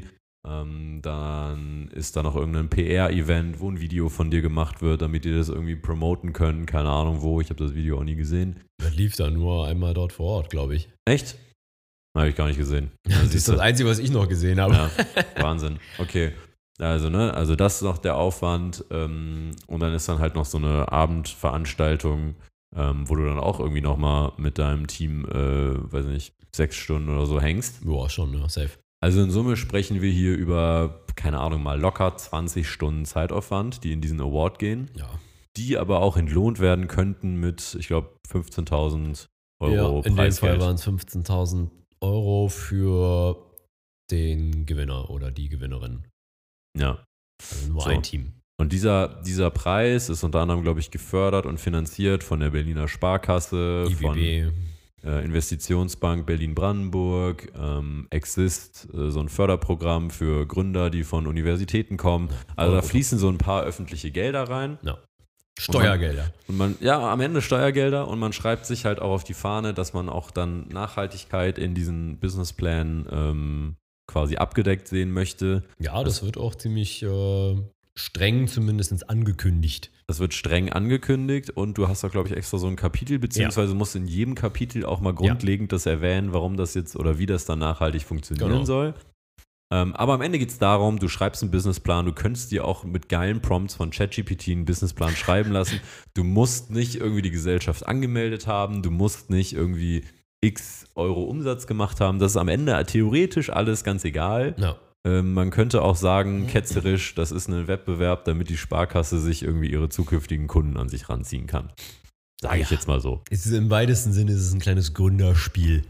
Ähm, dann ist da noch irgendein P R-Event, wo ein Video von dir gemacht wird, damit die das irgendwie promoten können. Keine Ahnung wo, ich habe das Video auch nie gesehen. Das lief da nur einmal dort vor Ort, glaube ich. Echt? Habe ich gar nicht gesehen. Ja, das ist das Einzige, was ich noch gesehen habe. Ja, Wahnsinn. Okay. Also, ne, also das ist noch der Aufwand. Ähm, und dann ist dann halt noch so eine Abendveranstaltung, ähm, wo du dann auch irgendwie nochmal mit deinem Team, äh, weiß nicht, sechs Stunden oder so hängst. Boah, schon, ja, safe. Also in Summe sprechen wir hier über, keine Ahnung, mal locker zwanzig Stunden Zeitaufwand, die in diesen Award gehen. Ja. Die aber auch entlohnt werden könnten mit, ich glaube, fünfzehntausend Euro Ja, in dem Fall Preisgeld. waren es fünfzehntausend Euro für den Gewinner oder die Gewinnerin. Ja. Also nur So. ein Team. Und dieser, dieser Preis ist unter anderem, glaube ich, gefördert und finanziert von der Berliner Sparkasse, I B von B. äh, Investitionsbank Berlin-Brandenburg, ähm, Exist, äh, so ein Förderprogramm für Gründer, die von Universitäten kommen. Also da Euro. fließen so ein paar öffentliche Gelder rein. Ja. Steuergelder. Und man, ja, am Ende Steuergelder und man schreibt sich halt auch auf die Fahne, dass man auch dann Nachhaltigkeit in diesen Businessplänen ähm, quasi abgedeckt sehen möchte. Ja, das wird auch ziemlich äh, streng zumindest angekündigt. Das wird streng angekündigt und du hast da, glaube ich, extra so ein Kapitel, beziehungsweise musst in jedem Kapitel auch mal grundlegend das erwähnen, warum das jetzt oder wie das dann nachhaltig funktionieren Genau. soll. Ähm, aber am Ende geht es darum, du schreibst einen Businessplan, du könntest dir auch mit geilen Prompts von ChatGPT einen Businessplan schreiben lassen. Du musst nicht irgendwie die Gesellschaft angemeldet haben, du musst nicht irgendwie x Euro Umsatz gemacht haben. Das ist am Ende theoretisch alles ganz egal. Ja. Ähm, man könnte auch sagen, ketzerisch, das ist ein Wettbewerb, damit die Sparkasse sich irgendwie ihre zukünftigen Kunden an sich ranziehen kann. Sage ich Ja. jetzt mal so. Es ist im weitesten Sinne ist es ein kleines Gründerspiel.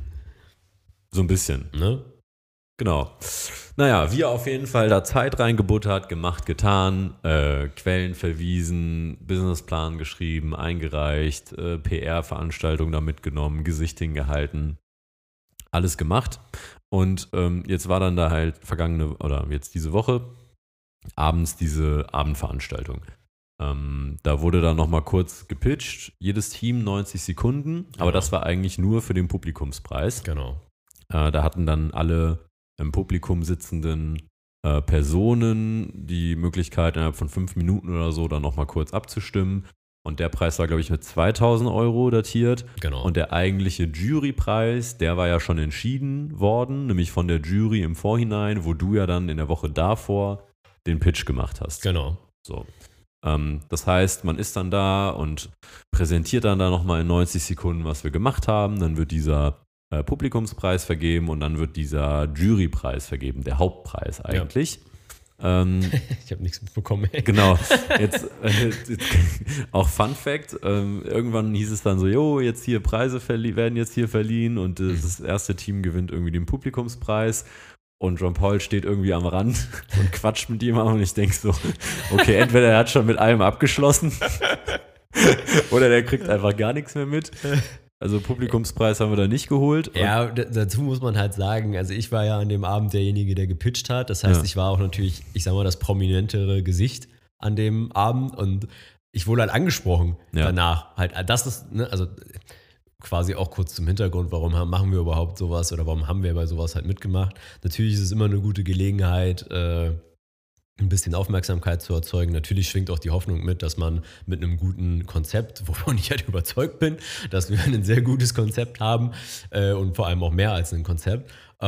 So ein bisschen. Ne? Genau. Naja, wir auf jeden Fall da Zeit reingebuttert, gemacht, getan, äh, Quellen verwiesen, Businessplan geschrieben, eingereicht, äh, P R-Veranstaltung da mitgenommen, Gesicht hingehalten, alles gemacht. Und ähm, jetzt war dann da halt vergangene, oder jetzt diese Woche, abends diese Abendveranstaltung. Ähm, da wurde dann nochmal kurz gepitcht, jedes Team neunzig Sekunden, aber Ja. das war eigentlich nur für den Publikumspreis. Genau. Äh, da hatten dann alle im Publikum sitzenden äh, Personen die Möglichkeit, innerhalb von fünf Minuten oder so dann nochmal kurz abzustimmen. Und der Preis war, glaube ich, mit zweitausend Euro datiert. Genau. Und der eigentliche Jurypreis, der war ja schon entschieden worden, nämlich von der Jury im Vorhinein, wo du ja dann in der Woche davor den Pitch gemacht hast. genau. So. Ähm, das heißt, man ist dann da und präsentiert dann da nochmal in neunzig Sekunden, was wir gemacht haben. Dann wird dieser äh, Publikumspreis vergeben und dann wird dieser Jurypreis vergeben, der Hauptpreis eigentlich. Ja. Ähm, Ich habe nichts mitbekommen. Ey. genau. Jetzt, äh, jetzt auch Fun Fact, ähm, irgendwann hieß es dann so, jo, jetzt hier Preise verlie- werden jetzt hier verliehen und äh, das erste Team gewinnt irgendwie den Publikumspreis. Und John Paul steht irgendwie am Rand und quatscht mit jemandem und ich denke so, okay, entweder er hat schon mit allem abgeschlossen oder der kriegt einfach gar nichts mehr mit. Also Publikumspreis haben wir da nicht geholt. Ja, d- dazu muss man halt sagen, also ich war ja an dem Abend derjenige, der gepitcht hat. Das heißt, Ja. ich war auch natürlich, ich sag mal, das prominentere Gesicht an dem Abend und ich wurde halt angesprochen Ja. danach. Halt, das ist, ne, also quasi auch kurz zum Hintergrund, warum haben- machen wir überhaupt sowas oder warum haben wir bei sowas halt mitgemacht. Natürlich ist es immer eine gute Gelegenheit, äh, ein bisschen Aufmerksamkeit zu erzeugen. Natürlich schwingt auch die Hoffnung mit, dass man mit einem guten Konzept, wovon ich halt überzeugt bin, dass wir ein sehr gutes Konzept haben äh, und vor allem auch mehr als ein Konzept,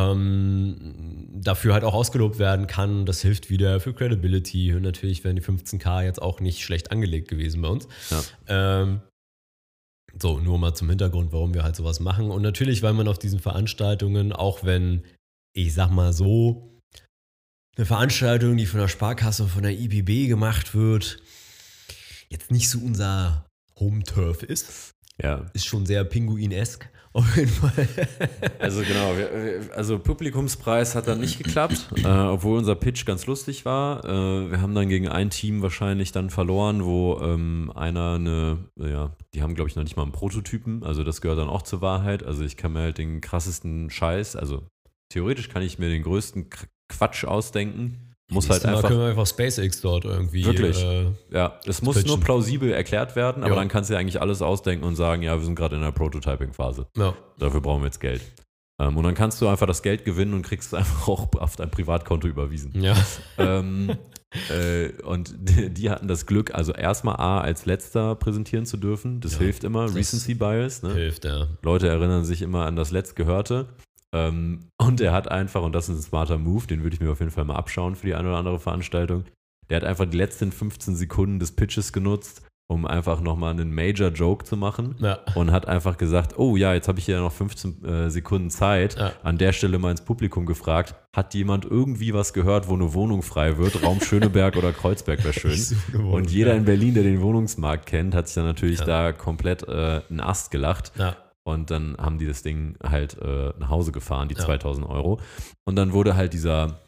ähm, dafür halt auch ausgelobt werden kann. Das hilft wieder für Credibility und natürlich wären die fünfzehn K jetzt auch nicht schlecht angelegt gewesen bei uns. Ja. Ähm, so, nur mal zum Hintergrund, warum wir halt sowas machen. Und natürlich, weil man auf diesen Veranstaltungen, auch wenn, ich sag mal so, eine Veranstaltung, die von der Sparkasse und von der I B B gemacht wird, jetzt nicht so unser Home-Turf ist. Ja. Ist schon sehr pinguinesk, auf jeden Fall. Also genau, wir, wir- also Publikumspreis hat dann nicht geklappt, äh, obwohl unser Pitch ganz lustig war. Äh, wir haben dann gegen ein Team wahrscheinlich dann verloren, wo ähm, einer eine, ja, die haben glaube ich noch nicht mal einen Prototypen, also das gehört dann auch zur Wahrheit. Also ich kann mir halt den krassesten Scheiß, also theoretisch kann ich mir den größten K- Quatsch ausdenken. Muss halt Nächstes Mal einfach, können wir einfach SpaceX dort irgendwie. Wirklich? Äh, ja, es muss pitchen. nur plausibel erklärt werden, aber Ja. dann kannst du ja eigentlich alles ausdenken und sagen, ja, wir sind gerade in der Prototyping-Phase. ja. Dafür brauchen wir jetzt Geld. Ähm, und dann kannst du einfach das Geld gewinnen und kriegst es einfach auch auf dein Privatkonto überwiesen. Ja. ähm, äh, und die, die hatten das Glück, also erstmal A, als letzter präsentieren zu dürfen. Das Ja, hilft immer, das Recency Bias. Ne? Hilft, ja. Leute erinnern sich immer an das Letztgehörte. Ähm, und er hat einfach, und das ist ein smarter Move, den würde ich mir auf jeden Fall mal abschauen für die eine oder andere Veranstaltung, der hat einfach die letzten fünfzehn Sekunden des Pitches genutzt, um einfach nochmal einen Major-Joke zu machen Ja. und hat einfach gesagt, oh ja, jetzt habe ich hier noch fünfzehn äh, Sekunden Zeit, Ja. an der Stelle mal ins Publikum gefragt, hat jemand irgendwie was gehört, wo eine Wohnung frei wird, Raum Schöneberg oder Kreuzberg wäre schön. So eine Wohnung, Und jeder ja. in Berlin, der den Wohnungsmarkt kennt, hat sich dann natürlich Ja. da komplett äh, einen Ast gelacht. Ja. Und dann haben die das Ding halt äh, nach Hause gefahren, die Ja. zweitausend Euro. Und dann wurde halt dieser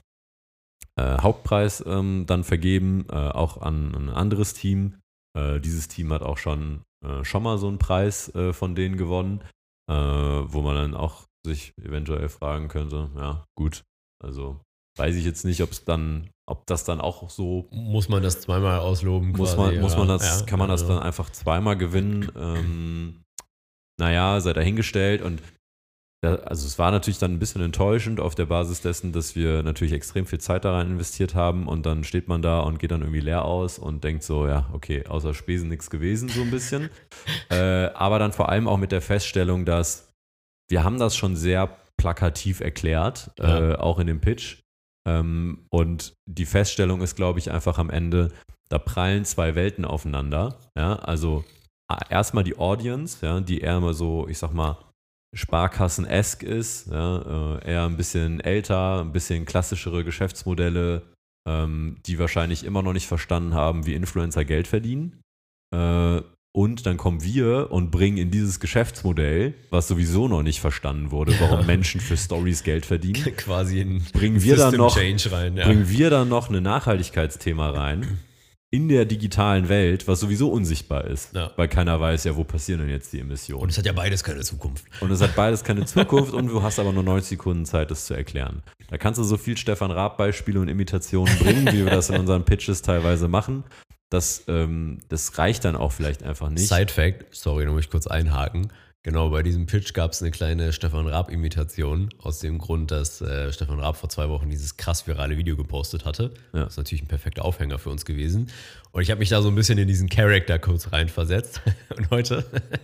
äh, Hauptpreis ähm, dann vergeben, äh, auch an, an ein anderes Team. Äh, dieses Team hat auch schon, äh, schon mal so einen Preis äh, von denen gewonnen, äh, wo man dann auch sich eventuell fragen könnte, ja gut, also weiß ich jetzt nicht, ob es dann, ob das dann auch so Muss man das zweimal ausloben? muss quasi, man, muss ja. man das, Ja, kann man das also. dann einfach zweimal gewinnen? Ähm, naja, sei dahingestellt und da, also es war natürlich dann ein bisschen enttäuschend auf der Basis dessen, dass wir natürlich extrem viel Zeit da rein investiert haben und dann steht man da und geht dann irgendwie leer aus und denkt so, ja, okay, außer Spesen nichts gewesen, so ein bisschen. äh, aber dann vor allem auch mit der Feststellung, dass wir haben das schon sehr plakativ erklärt, Ja. äh, auch in dem Pitch. Ähm, und die Feststellung ist, glaube ich, einfach am Ende, da prallen zwei Welten aufeinander. Ja, also a- erstmal die Audience, ja, die eher mal so, ich sag mal, Sparkassen-esque ist, ja, äh, eher ein bisschen älter, ein bisschen klassischere Geschäftsmodelle, ähm, die wahrscheinlich immer noch nicht verstanden haben, wie Influencer Geld verdienen. Äh, und dann kommen wir und bringen in dieses Geschäftsmodell, was sowieso noch nicht verstanden wurde, warum Menschen für Stories Geld verdienen, Quasi ein bringen wir dann System noch, Change rein. Ja. bringen wir dann noch ein Nachhaltigkeitsthema rein in der digitalen Welt, was sowieso unsichtbar ist, Ja. weil keiner weiß ja, wo passieren denn jetzt die Emissionen. Und es hat ja beides keine Zukunft. Und es hat beides keine Zukunft und du hast aber nur neunzig Sekunden Zeit, das zu erklären. Da kannst du so viel Stefan Raab-Beispiele und Imitationen bringen, wie wir das in unseren Pitches teilweise machen. Das, ähm, das reicht dann auch vielleicht einfach nicht. Side Fact, sorry, da muss ich kurz einhaken. Genau, bei diesem Pitch gab es eine kleine Stefan Raab-Imitation, aus dem Grund, dass äh, Stefan Raab vor zwei Wochen dieses krass virale Video gepostet hatte. Ja. Das ist natürlich ein perfekter Aufhänger für uns gewesen. Und ich habe mich da so ein bisschen in diesen Charakter kurz reinversetzt. Und heute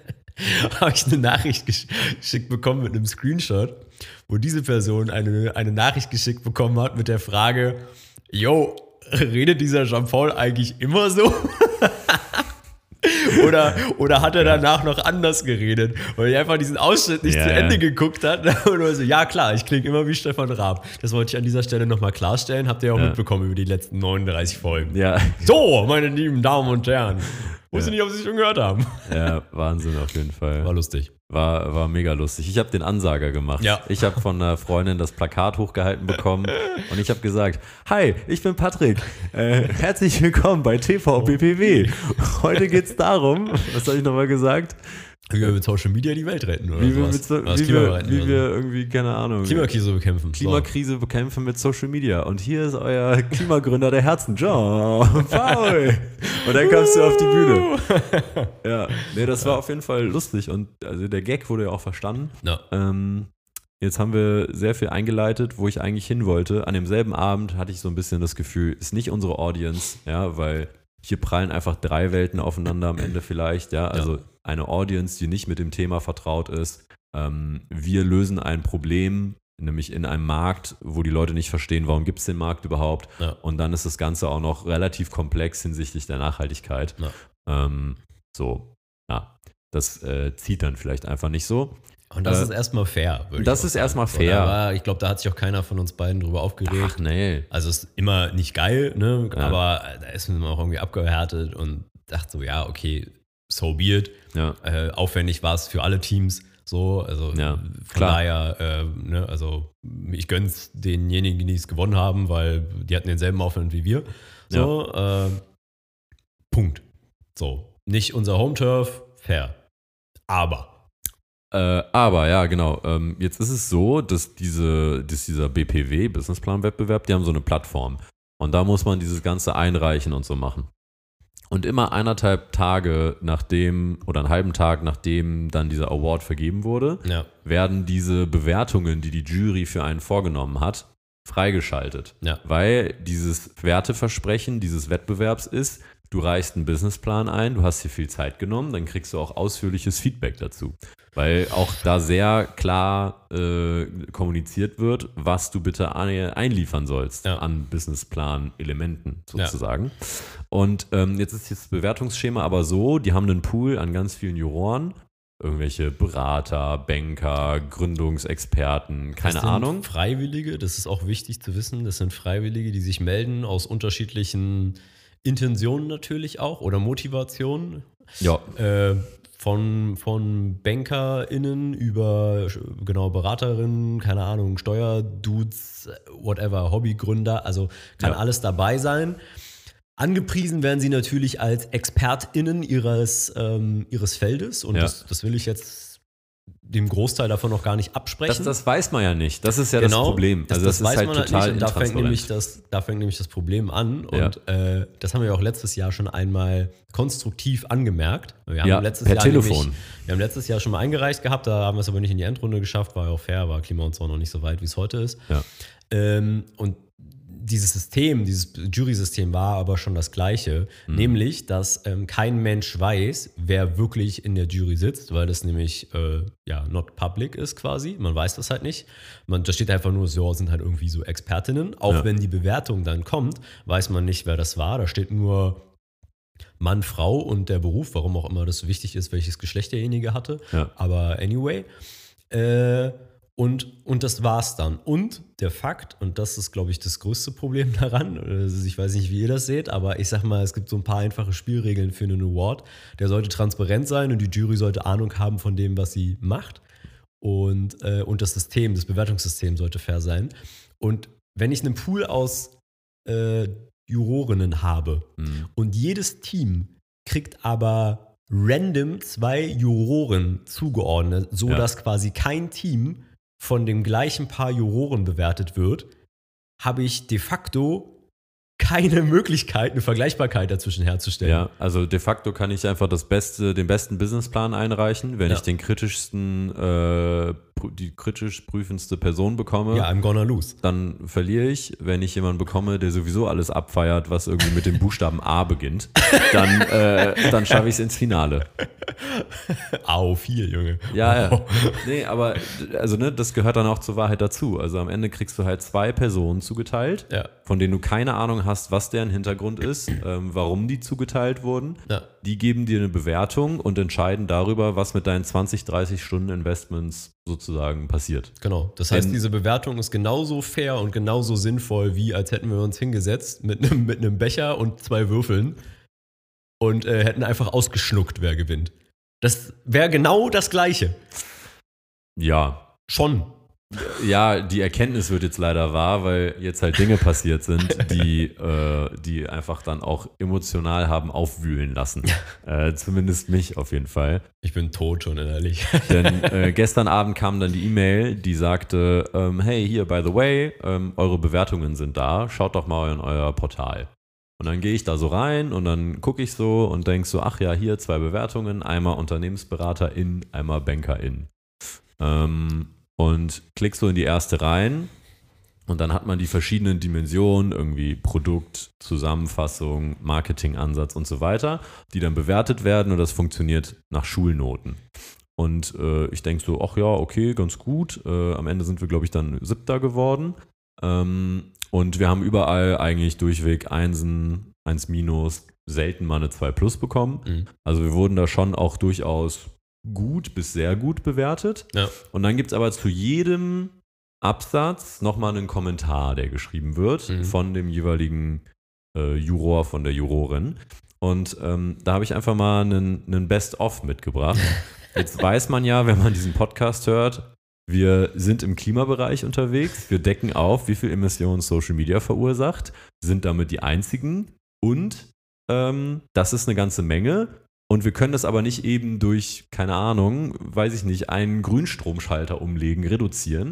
habe ich eine Nachricht gesch- geschickt bekommen mit einem Screenshot, wo diese Person eine, eine Nachricht geschickt bekommen hat mit der Frage, yo, redet dieser Jean-Paul eigentlich immer so? Oder, oder hat er danach noch anders geredet? Weil ich einfach diesen Ausschnitt nicht Ja, zu ja. Ende geguckt hat. Und nur so, ja klar, ich klinge immer wie Stefan Raab. Das wollte ich an dieser Stelle nochmal klarstellen. Habt ihr ja auch Ja. mitbekommen über die letzten neununddreißig Folgen. Ja, So, meine lieben Damen und Herren. Wusste Ja. nicht, ob Sie es schon gehört haben. ja, Wahnsinn auf jeden Fall. War lustig. War, war mega lustig. Ich habe den Ansager gemacht. Ja. Ich habe von einer Freundin das Plakat hochgehalten bekommen und ich habe gesagt, hi, ich bin Patrick. Äh, herzlich willkommen bei T V B P W. Heute geht es darum, was habe ich nochmal gesagt? Wie wir mit Social Media die Welt retten oder Wie wir, sowas. mit so, Oder das wie, Klima wir, retten wie oder wir so. irgendwie, keine Ahnung, Klimakrise bekämpfen. Klimakrise bekämpfen mit Social Media. Und hier ist euer Klimagründer der Herzen, John Paul. Und dann kamst du auf die Bühne. Ja, nee, das war auf jeden Fall lustig. Und also der Gag wurde ja auch verstanden. So. Ja. Ähm, jetzt haben wir sehr viel eingeleitet, wo ich eigentlich hin wollte. An demselben Abend hatte ich so ein bisschen das Gefühl, ist nicht unsere Audience, ja, weil hier prallen einfach drei Welten aufeinander am Ende vielleicht, ja, also Ja. eine Audience, die nicht mit dem Thema vertraut ist. Ähm, wir lösen ein Problem, nämlich in einem Markt, wo die Leute nicht verstehen, warum gibt es den Markt überhaupt. Ja. Und dann ist das Ganze auch noch relativ komplex hinsichtlich der Nachhaltigkeit. Ja. Ähm, so, ja, das äh, zieht dann vielleicht einfach nicht so. Und das Äh, ist erstmal fair. würde ich das auch ist sagen. erstmal So, fair. da war, ich glaube, da hat sich auch keiner von uns beiden drüber aufgeregt. Ach nee. Also es ist immer nicht geil, ne? Ja. Aber da ist man auch irgendwie abgehärtet und dachte so, ja, okay, so be it. Ja. Äh, aufwendig war es für alle Teams so. Also Ja, von klar. daher, äh, ne, also ich gönn's denjenigen, die es gewonnen haben, weil die hatten denselben Aufwand wie wir. So, äh, Punkt. So. Nicht unser Home-Turf, fair. Aber. Äh, aber ja, genau. Ähm, jetzt ist es so, dass, diese, dass dieser B P W, Businessplan-Wettbewerb, die haben so eine Plattform. Und da muss man dieses Ganze einreichen und so machen. Und immer eineinhalb Tage nachdem oder einen halben Tag nachdem dann dieser Award vergeben wurde, Ja. werden diese Bewertungen, die die Jury für einen vorgenommen hat, freigeschaltet. Ja. Weil dieses Werteversprechen dieses Wettbewerbs ist, du reichst einen Businessplan ein, du hast dir viel Zeit genommen, dann kriegst du auch ausführliches Feedback dazu. Weil auch da sehr klar äh, kommuniziert wird, was du bitte einliefern sollst Ja. an Businessplan-Elementen sozusagen. Ja. Und ähm, jetzt ist das Bewertungsschema aber so, die haben einen Pool an ganz vielen Juroren, irgendwelche Berater, Banker, Gründungsexperten, keine das sind Ahnung. Freiwillige, das ist auch wichtig zu wissen, das sind Freiwillige, die sich melden aus unterschiedlichen Intentionen natürlich auch oder Motivationen. Ja. Äh, von, von BankerInnen über genau Beraterinnen, keine Ahnung, Steuerdudes, whatever, Hobbygründer, also kann Ja. alles dabei sein. Angepriesen werden sie natürlich als ExpertInnen ihres, ähm, ihres Feldes und Ja. das, das will ich jetzt dem Großteil davon noch gar nicht absprechen. Das, das weiß man ja nicht. Das ist ja Genau, das Problem. Das, Also das, das, weiß ist halt man halt total nicht und da fängt, intransparent. nämlich das, da fängt nämlich das Problem an Ja. und äh, das haben wir ja auch letztes Jahr schon einmal konstruktiv angemerkt. Wir haben Ja, letztes per Jahr Telefon. Nämlich, wir haben letztes Jahr schon mal eingereicht gehabt, da haben wir es aber nicht in die Endrunde geschafft, war ja auch fair, war Klima und so noch nicht so weit, wie es heute ist. Ja. Ähm, und dieses System, dieses Jury-System war aber schon das gleiche, Mhm. nämlich, dass ähm, kein Mensch weiß, wer wirklich in der Jury sitzt, weil das nämlich äh, ja not public ist quasi. Man weiß das halt nicht. Man, da steht einfach nur, so sind halt irgendwie so Expertinnen. Auch Ja. wenn die Bewertung dann kommt, weiß man nicht, wer das war. Da steht nur Mann, Frau und der Beruf, warum auch immer das wichtig ist, welches Geschlecht derjenige hatte. Ja. Aber anyway. Äh, Und, und das war's dann. Und der Fakt, und das ist, glaube ich, das größte Problem daran, also ich weiß nicht, wie ihr das seht, aber ich sag mal, es gibt so ein paar einfache Spielregeln für einen Award. Der sollte transparent sein und die Jury sollte Ahnung haben von dem, was sie macht. Und, äh, und das System, das Bewertungssystem sollte fair sein. Und wenn ich einen Pool aus äh, Jurorinnen habe Mhm. und jedes Team kriegt aber random zwei Juroren zugeordnet, so Ja. dass quasi kein Team von dem gleichen Paar Juroren bewertet wird, habe ich de facto keine Möglichkeit, eine Vergleichbarkeit dazwischen herzustellen. Ja, also de facto kann ich einfach das beste, den besten Businessplan einreichen, wenn Ja. ich den kritischsten, äh, prü- die kritisch prüfendste Person bekomme. Ja, I'm gonna lose. Dann verliere ich. Wenn ich jemanden bekomme, der sowieso alles abfeiert, was irgendwie mit dem Buchstaben A beginnt, dann, äh, dann schaffe ich es ins Finale. Au, viel, Junge. Ja, ja. Nee, aber also, ne, das gehört dann auch zur Wahrheit dazu. Also am Ende kriegst du halt zwei Personen zugeteilt, Ja. von denen du keine Ahnung hast, was deren Hintergrund ist, ähm, warum die zugeteilt wurden. Ja. Die geben dir eine Bewertung und entscheiden darüber, was mit deinen zwanzig, dreißig Stunden Investments sozusagen passiert. Genau. Das heißt, Denn- diese Bewertung ist genauso fair und genauso sinnvoll, wie als hätten wir uns hingesetzt mit einem, mit einem Becher und zwei Würfeln und äh, hätten einfach ausgeschluckt, wer gewinnt. Das wäre genau das Gleiche. Ja. Schon. Ja, die Erkenntnis wird jetzt leider wahr, weil jetzt halt Dinge passiert sind, die, äh, die einfach dann auch emotional haben aufwühlen lassen. Äh, zumindest mich auf jeden Fall. Ich bin tot schon innerlich. Denn äh, gestern Abend kam dann die E-Mail, die sagte, ähm, hey, hier, by the way, ähm, eure Bewertungen sind da, schaut doch mal in euer Portal. Und dann gehe ich da so rein und dann gucke ich so und denke so, ach ja, hier zwei Bewertungen, einmal UnternehmensberaterIn, einmal BankerIn. Ähm, und klick so in die erste rein und dann hat man die verschiedenen Dimensionen, irgendwie Produkt, Zusammenfassung, Marketingansatz und so weiter, die dann bewertet werden und das funktioniert nach Schulnoten. Und äh, ich denke so, ach ja, okay, ganz gut. Äh, am Ende sind wir, glaube ich, dann Siebter geworden. Ähm, und wir haben überall eigentlich durchweg Einsen, eins Minus, selten mal eine zwei Plus bekommen. Mhm. Also wir wurden da schon auch durchaus gut bis sehr gut bewertet. Ja. Und dann gibt es aber zu jedem Absatz nochmal einen Kommentar, der geschrieben wird Mhm. von dem jeweiligen äh, Juror, von der Jurorin. Und ähm, da habe ich einfach mal einen, einen Best-of mitgebracht. Jetzt weiß man ja, wenn man diesen Podcast hört, wir sind im Klimabereich unterwegs, wir decken auf, wie viel Emissionen Social Media verursacht, sind damit die einzigen und ähm, das ist eine ganze Menge. Und wir können das aber nicht eben durch, keine Ahnung, weiß ich nicht, einen Grünstromschalter umlegen, reduzieren,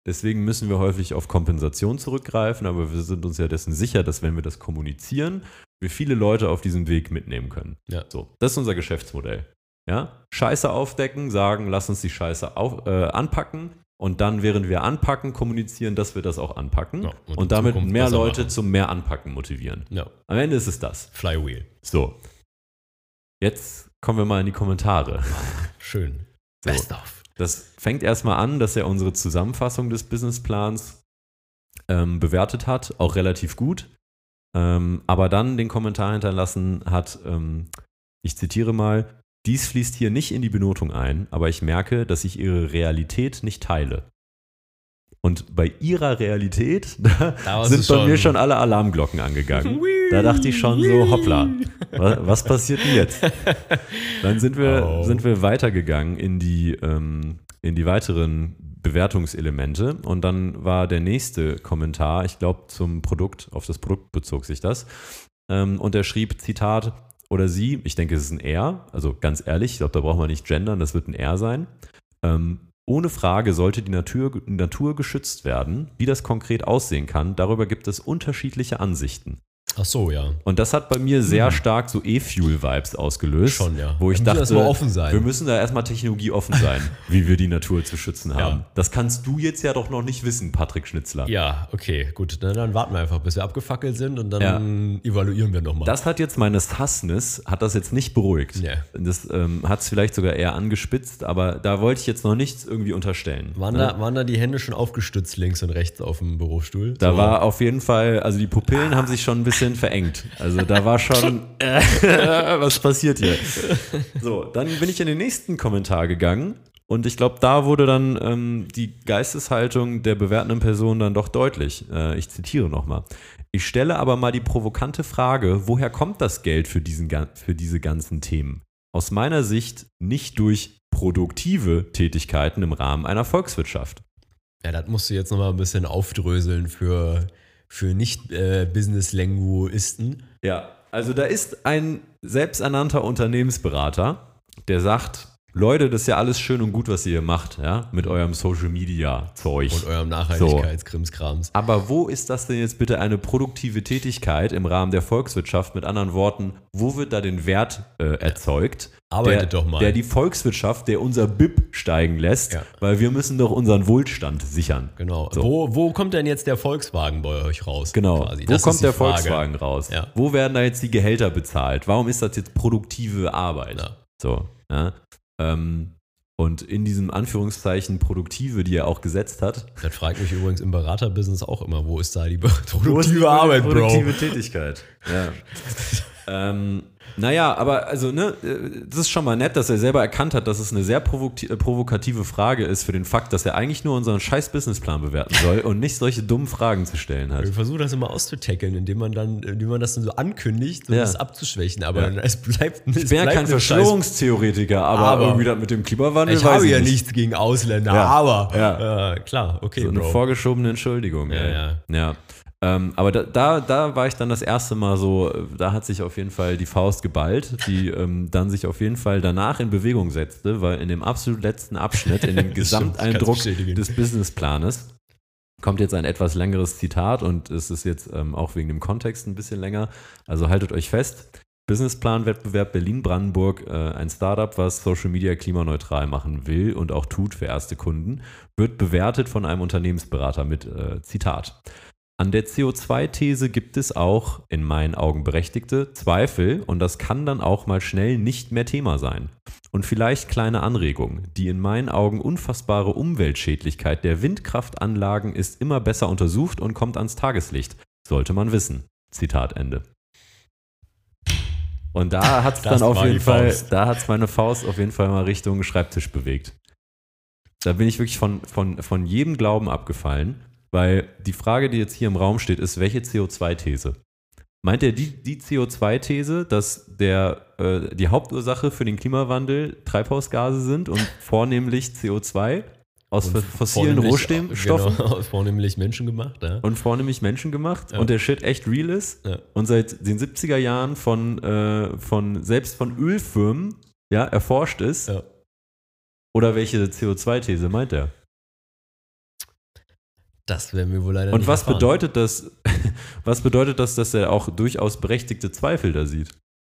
Deswegen müssen wir häufig auf Kompensation zurückgreifen, aber wir sind uns ja dessen sicher, dass wenn wir das kommunizieren, wir viele Leute auf diesem Weg mitnehmen können. Ja. So, das ist unser Geschäftsmodell. Ja? Scheiße aufdecken, sagen, lass uns die Scheiße auf, äh, anpacken und dann, während wir anpacken, kommunizieren, dass wir das auch anpacken Ja, und, und damit Zukunft mehr besser Leute machen. zum mehr Anpacken motivieren. Ja. Am Ende ist es das. Flywheel. So, jetzt kommen wir mal in die Kommentare. Schön. So. Best of. Das fängt erstmal an, dass er unsere Zusammenfassung des Businessplans ähm, bewertet hat, auch relativ gut, ähm, aber dann den Kommentar hinterlassen hat, ähm, ich zitiere mal, dies fließt hier nicht in die Benotung ein, aber ich merke, dass ich ihre Realität nicht teile. Und bei ihrer Realität, da, Da sind bei mir schon alle Alarmglocken angegangen. Da dachte ich schon so, hoppla, was, was passiert denn jetzt? Dann sind wir, Oh. sind wir weitergegangen in die, ähm, in die weiteren Bewertungselemente und dann war der nächste Kommentar, ich glaube zum Produkt, auf das Produkt bezog sich das, ähm, und er schrieb, Zitat, oder sie, ich denke es ist ein Er, also ganz ehrlich, ich glaube da braucht man nicht gendern, das wird ein Er sein, ähm, ohne Frage sollte die Natur, Natur geschützt werden. Wie das konkret aussehen kann, darüber gibt es unterschiedliche Ansichten. Ach so, ja. Und das hat bei mir sehr stark so E-Fuel-Vibes ausgelöst. Schon, ja. Wo ich Da müssen wir dachte, erstmal offen sein. wir müssen da erstmal technologieoffen sein, wie wir die Natur zu schützen haben. Ja. Das kannst du jetzt ja doch noch nicht wissen, Patrick Schnitzler. Ja, okay, gut. Dann, dann warten wir einfach, bis wir abgefackelt sind und dann evaluieren wir nochmal. Das hat jetzt meine Sassness, hat das jetzt nicht beruhigt. Nee. Das ähm, hat es vielleicht sogar eher angespitzt, aber da wollte ich jetzt noch nichts irgendwie unterstellen. Waren, ne? da, waren da die Hände schon aufgestützt links und rechts auf dem Bürostuhl? Da So. war auf jeden Fall, also die Pupillen haben sich schon ein bisschen verengt. Also da war schon, äh, was passiert hier? So, dann bin ich in den nächsten Kommentar gegangen und ich glaube, da wurde dann ähm, die Geisteshaltung der bewertenden Person dann doch deutlich. Äh, ich zitiere nochmal. Ich stelle aber mal die provokante Frage, woher kommt das Geld für, diesen, für diese ganzen Themen? Aus meiner Sicht nicht durch produktive Tätigkeiten im Rahmen einer Volkswirtschaft. Ja, das musst du jetzt nochmal ein bisschen aufdröseln für, für Nicht-Business-Linguisten. Ja, also da ist ein selbsternannter Unternehmensberater, der sagt, Leute, das ist ja alles schön und gut, was ihr hier macht, ja, mit eurem Social-Media-Zeug. Und eurem Nachhaltigkeitskrimskrams. Aber wo ist das denn jetzt bitte eine produktive Tätigkeit im Rahmen der Volkswirtschaft? Mit anderen Worten, wo wird da den Wert äh, erzeugt? Arbeitet der, doch mal. Der die Volkswirtschaft, der unser B I P steigen lässt, Ja. weil wir müssen doch unseren Wohlstand sichern. Genau. So. Wo, wo kommt denn jetzt der Volkswagen bei euch raus? Genau. Quasi? Wo Das ist kommt die der Frage. Volkswagen raus? Ja. Wo werden da jetzt die Gehälter bezahlt? Warum ist das jetzt produktive Arbeit? Ja. So, ja. Ähm, und in diesem Anführungszeichen produktive, die er auch gesetzt hat. Das fragt mich übrigens im Beraterbusiness auch immer, wo ist da die Wo ist die produktive Arbeit, Bro? Produktive Tätigkeit. Ja. ähm, naja, aber also, ne, das ist schon mal nett, dass er selber erkannt hat, dass es eine sehr provokti- äh, provokative Frage ist für den Fakt, dass er eigentlich nur unseren scheiß Businessplan bewerten soll und nicht solche dummen Fragen zu stellen hat. Wir versuchen das immer auszutackeln, indem man dann, indem man das dann so ankündigt, um Ja. das abzuschwächen. Aber Ja. es bleibt Ich bin ja kein Verschwörungstheoretiker, aber, Aber- irgendwie das mit dem Klimawandel Ich weiß habe ich ja nicht. nichts gegen Ausländer, Ja. aber Ja. Äh, klar, okay, So eine Bro. vorgeschobene Entschuldigung. Ja, ey. ja. ja. Ähm, aber da, da, da war ich dann das erste Mal so, äh, da hat sich auf jeden Fall die Faust geballt, die ähm, dann sich auf jeden Fall danach in Bewegung setzte, weil in dem absolut letzten Abschnitt, in dem Das stimmt, ich kann's Gesamteindruck bestätigen. des Businessplanes, kommt jetzt ein etwas längeres Zitat und es ist jetzt ähm, auch wegen dem Kontext ein bisschen länger. Also haltet euch fest. Businessplan-Wettbewerb Berlin-Brandenburg, äh, ein Startup, was Social Media klimaneutral machen will und auch tut für erste Kunden, wird bewertet von einem Unternehmensberater mit äh, Zitat. An der C O zwei These gibt es auch, in meinen Augen berechtigte, Zweifel und das kann dann auch mal schnell nicht mehr Thema sein. Und vielleicht kleine Anregungen. Die in meinen Augen unfassbare Umweltschädlichkeit der Windkraftanlagen ist immer besser untersucht und kommt ans Tageslicht. Sollte man wissen. Zitat Ende. Und da hat es Das dann auf war jeden die Fall, Faust. da hat es meine Faust auf jeden Fall mal Richtung Schreibtisch bewegt. Da bin ich wirklich von, von, von jedem Glauben abgefallen, weil die Frage, die jetzt hier im Raum steht, ist, welche C O zwei These? Meint er die, die C O zwei These, dass der, äh, die Hauptursache für den Klimawandel Treibhausgase sind und vornehmlich C O zwei aus Und fossilen vornehmlich- Rohstoffen Genau, vornehmlich menschengemacht, ja. und vornehmlich menschengemacht Ja. und der Shit echt real ist Ja. und seit den siebziger Jahren von, äh, von selbst von Ölfirmen ja, erforscht ist? Ja. Oder welche C O zwei These meint er? Das werden wir wohl leider Und nicht was erfahren. bedeutet das, was bedeutet das, dass er auch durchaus berechtigte Zweifel da sieht?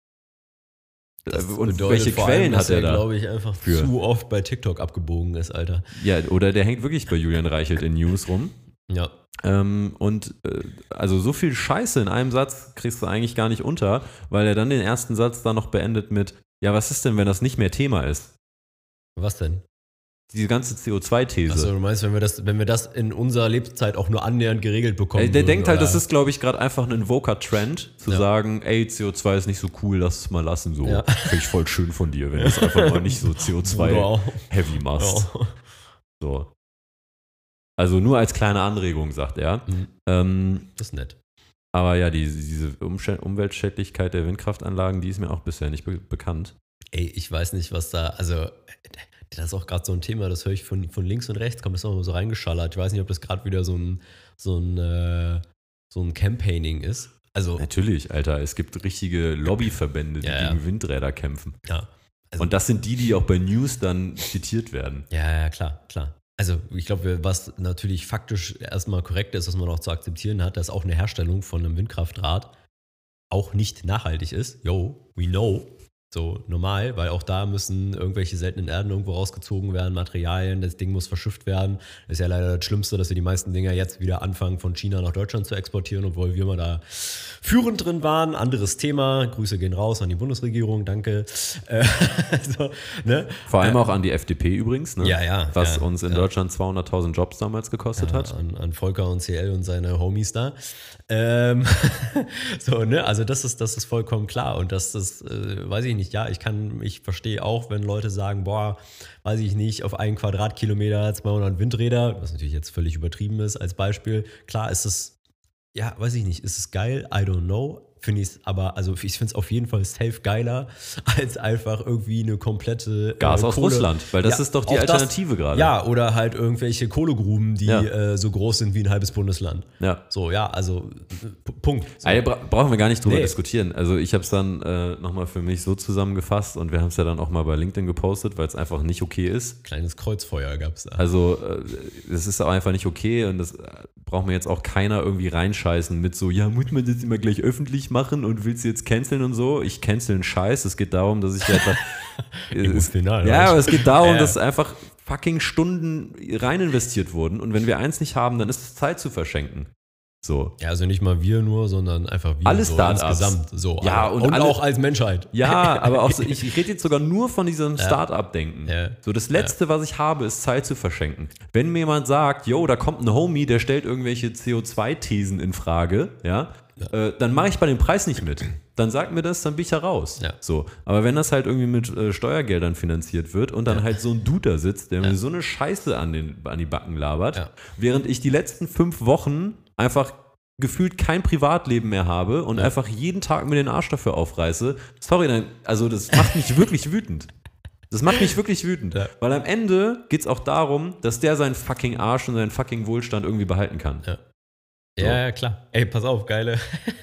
Das Und bedeutet welche vor Quellen allem, dass hat er da? glaube ich, einfach für? zu oft bei TikTok abgebogen ist, Alter. Ja, oder der hängt wirklich bei Julian Reichelt in News rum. Ja. Ähm, und äh, also so viel Scheiße in einem Satz kriegst du eigentlich gar nicht unter, weil er dann den ersten Satz dann noch beendet mit, ja, was ist denn, wenn das nicht mehr Thema ist? Was denn? Diese ganze C O zwei These. Achso, du meinst, wenn wir das, wenn wir das in unserer Lebzeit auch nur annähernd geregelt bekommen Äh, der würden, denkt halt, oder? das ist, glaube ich, gerade einfach ein Invoker-Trend, zu Ja. sagen, ey, C O zwei ist nicht so cool, lass es mal lassen. So, Ja. finde ich voll schön von dir, wenn du es einfach mal nicht so C O zwei Wow. heavy machst. Ja. So. Also nur als kleine Anregung, sagt er. Mhm. Ähm, Das ist nett. aber ja, die, diese Umsch- Umweltschädlichkeit der Windkraftanlagen, die ist mir auch bisher nicht be- bekannt. Ey, ich weiß nicht, was da, also das ist auch gerade so ein Thema, das höre ich von, von links und rechts, kommt das auch mal so reingeschallert. Ich weiß nicht, ob das gerade wieder so ein, so ein, äh, so ein Campaigning ist. Also, Natürlich, Alter, es gibt richtige Lobbyverbände, die Ja, ja. gegen Windräder kämpfen. ja. Also, Und das sind die, die auch bei News dann zitiert werden. ja, ja, klar, klar. Also ich glaube, was natürlich faktisch erstmal korrekt ist, was man auch zu akzeptieren hat, dass auch eine Herstellung von einem Windkraftrad auch nicht nachhaltig ist. Yo, we know. So normal, weil auch da müssen irgendwelche seltenen Erden irgendwo rausgezogen werden, Materialien, das Ding muss verschifft werden. Das ist ja leider das Schlimmste, dass wir die meisten Dinger jetzt wieder anfangen, von China nach Deutschland zu exportieren, obwohl wir mal da führend drin waren. Anderes Thema. Grüße gehen raus an die Bundesregierung, danke. Äh, so, ne? Vor allem auch an die F D P übrigens, ne? Ja, ja. was ja, uns in ja. Deutschland zweihunderttausend Jobs damals gekostet Ja, hat. an, an Volker und C L und seine Homies da. Ähm, so, ne, also das ist, das ist vollkommen klar. Und das ist, äh, weiß ich nicht, ja, ich kann, ich verstehe auch, wenn Leute sagen, boah, weiß ich nicht, auf einen Quadratkilometer zweihundert Windräder, was natürlich jetzt völlig übertrieben ist als Beispiel. Klar ist es, ja, weiß ich nicht, ist es geil? I don't know. Finde ich es aber, also ich finde es auf jeden Fall safe geiler, als einfach irgendwie eine komplette Gas äh, aus Kohle- Russland, weil das Ja, ist doch die auch das- Alternative gerade. Ja, oder halt irgendwelche Kohlegruben, die Ja. äh, so groß sind wie ein halbes Bundesland. Ja. So, ja, also äh, P- Punkt. So. Also, bra brauchen wir gar nicht drüber Nee. diskutieren. Also ich habe es dann äh, nochmal für mich so zusammengefasst und wir haben es ja dann auch mal bei LinkedIn gepostet, weil es einfach nicht okay ist. Kleines Kreuzfeuer gab es da. Also äh, es ist auch einfach nicht okay und das braucht mir jetzt auch keiner irgendwie reinscheißen mit so, ja, muss man das immer gleich öffentlich machen und willst du jetzt canceln und so? Ich cancel einen Scheiß. Es geht darum, dass ich einfach... Emotional, ja, oder? aber es geht darum, Ja. dass einfach fucking Stunden rein investiert wurden und wenn wir eins nicht haben, dann ist es Zeit zu verschenken. So. Ja, also nicht mal wir nur, sondern einfach wir Alle so Startups. insgesamt. So, Ja, alle. und und alle- auch als Menschheit. Ja, aber auch so, ich, ich rede jetzt sogar nur von diesem Start-up-Denken. Ja. So, das Letzte, was ich habe, ist Zeit zu verschenken. Wenn mir jemand sagt, yo, da kommt ein Homie, der stellt irgendwelche C O zwei Thesen in Frage, ja, äh, dann mache ich bei dem Preis nicht mit. Dann sagt mir das, dann bin ich da raus. Ja. So. Aber wenn das halt irgendwie mit äh, Steuergeldern finanziert wird und dann Ja. halt so ein Dude da sitzt, der Ja. mir so eine Scheiße an, den, an die Backen labert, Ja. während ich die letzten fünf Wochen einfach gefühlt kein Privatleben mehr habe und Ja. einfach jeden Tag mir den Arsch dafür aufreiße. Sorry, nein, also das macht mich wirklich wütend. Das macht mich wirklich wütend. Ja. Weil am Ende geht es auch darum, dass der seinen fucking Arsch und seinen fucking Wohlstand irgendwie behalten kann. Ja. So. Ja, ja, klar. Ey, pass auf, geile,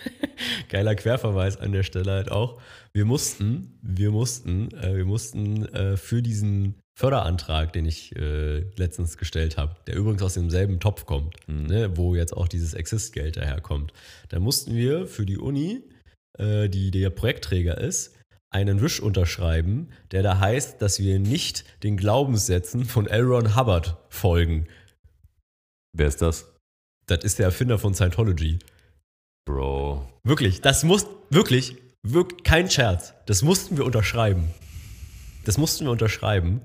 geiler Querverweis an der Stelle halt auch. Wir mussten, wir mussten, äh, wir mussten äh, für diesen Förderantrag, den ich äh, letztens gestellt habe, der übrigens aus demselben Topf kommt, Mhm. ne, wo jetzt auch dieses Exist-Geld daherkommt, da mussten wir für die Uni, äh, die der Projektträger ist, einen Wisch unterschreiben, der da heißt, dass wir nicht den Glaubenssätzen von L. Ron Hubbard folgen. Wer ist das? Das ist der Erfinder von Scientology. Bro. Wirklich, das muss, wirklich, wirk, kein Scherz. Das mussten wir unterschreiben. Das mussten wir unterschreiben.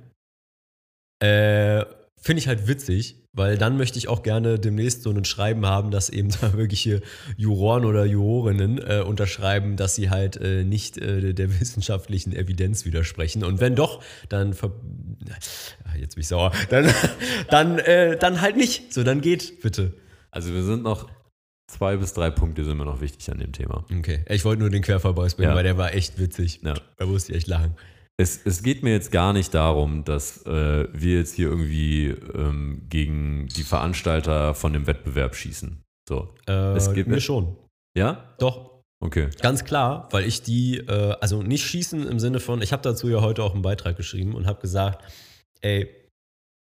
Äh, finde ich halt witzig, weil dann möchte ich auch gerne demnächst so ein Schreiben haben, dass eben da wirkliche Juroren oder Jurorinnen äh, unterschreiben, dass sie halt äh, nicht äh, der wissenschaftlichen Evidenz widersprechen. Und wenn doch, dann ver Ah, jetzt bin ich sauer. Dann, dann, äh, dann halt nicht. So, dann geht, bitte. Also wir sind noch zwei bis drei Punkte sind mir noch wichtig an dem Thema. Okay, ich wollte nur den Querverweis bringen, Ja. weil der war echt witzig. Ja. Da musste ich echt lachen. Es, es geht mir jetzt gar nicht darum, dass äh, wir jetzt hier irgendwie ähm, gegen die Veranstalter von dem Wettbewerb schießen. So. Äh, Es geht mir mir- schon. Ja? Doch, Okay. ganz klar, weil ich die, äh, also nicht schießen im Sinne von, ich habe dazu ja heute auch einen Beitrag geschrieben und habe gesagt, ey,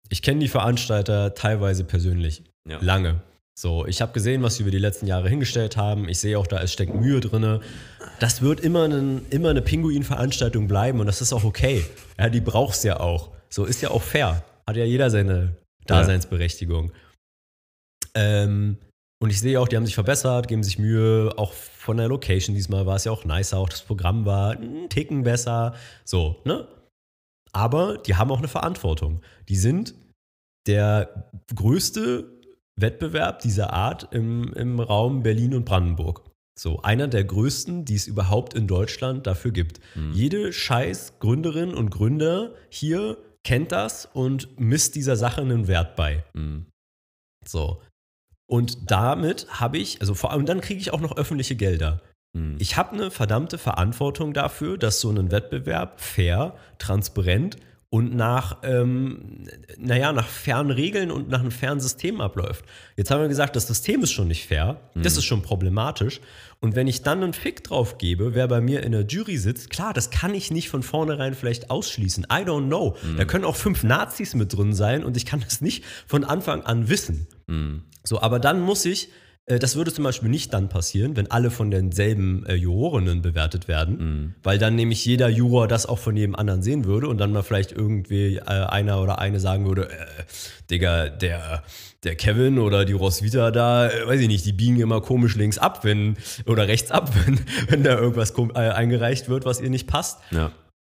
Ich kenne die Veranstalter teilweise persönlich. Ja. Lange. So, ich habe gesehen, was sie über die letzten Jahre hingestellt haben. Ich sehe auch, da es steckt Mühe drin. Das wird immer, ein, immer eine Pinguin-Veranstaltung bleiben und das ist auch okay. Ja, die braucht's ja auch. So ist ja auch fair. Hat ja jeder seine Daseinsberechtigung. Ja. Ähm, und ich sehe auch, die haben sich verbessert, geben sich Mühe. Auch von der Location diesmal war es ja auch nicer. Auch das Programm war einen Ticken besser. So, ne? Aber die haben auch eine Verantwortung. Die sind der größte Wettbewerb dieser Art im, im Raum Berlin und Brandenburg. So, einer der größten, die es überhaupt in Deutschland dafür gibt. Mhm. Jede scheiß Gründerin und Gründer hier kennt das und misst dieser Sache einen Wert bei. Mhm. So. Und damit habe ich, also vor allem dann kriege ich auch noch öffentliche Gelder. Mhm. Ich habe eine verdammte Verantwortung dafür, dass so ein Wettbewerb fair, transparent und nach, ähm, naja, nach fairen Regeln und nach einem fairen System abläuft. Jetzt haben wir gesagt, das System ist schon nicht fair, mhm. das ist schon problematisch. Und wenn ich dann einen Fick drauf gebe, wer bei mir in der Jury sitzt, klar, das kann ich nicht von vornherein vielleicht ausschließen. I don't know. Mhm. Da können auch fünf Nazis mit drin sein und ich kann das nicht von Anfang an wissen. Mhm. So, aber dann muss ich, äh, das würde zum Beispiel nicht dann passieren, wenn alle von denselben äh, Jurorinnen bewertet werden, mhm. weil dann nämlich jeder Juror das auch von jedem anderen sehen würde und dann mal vielleicht irgendwie äh, einer oder eine sagen würde, äh, Digga, der, der Kevin oder die Roswitha da, äh, weiß ich nicht, die biegen immer komisch links ab, wenn, oder rechts ab, wenn, wenn da irgendwas kom- äh, eingereicht wird, was ihr nicht passt. Ja.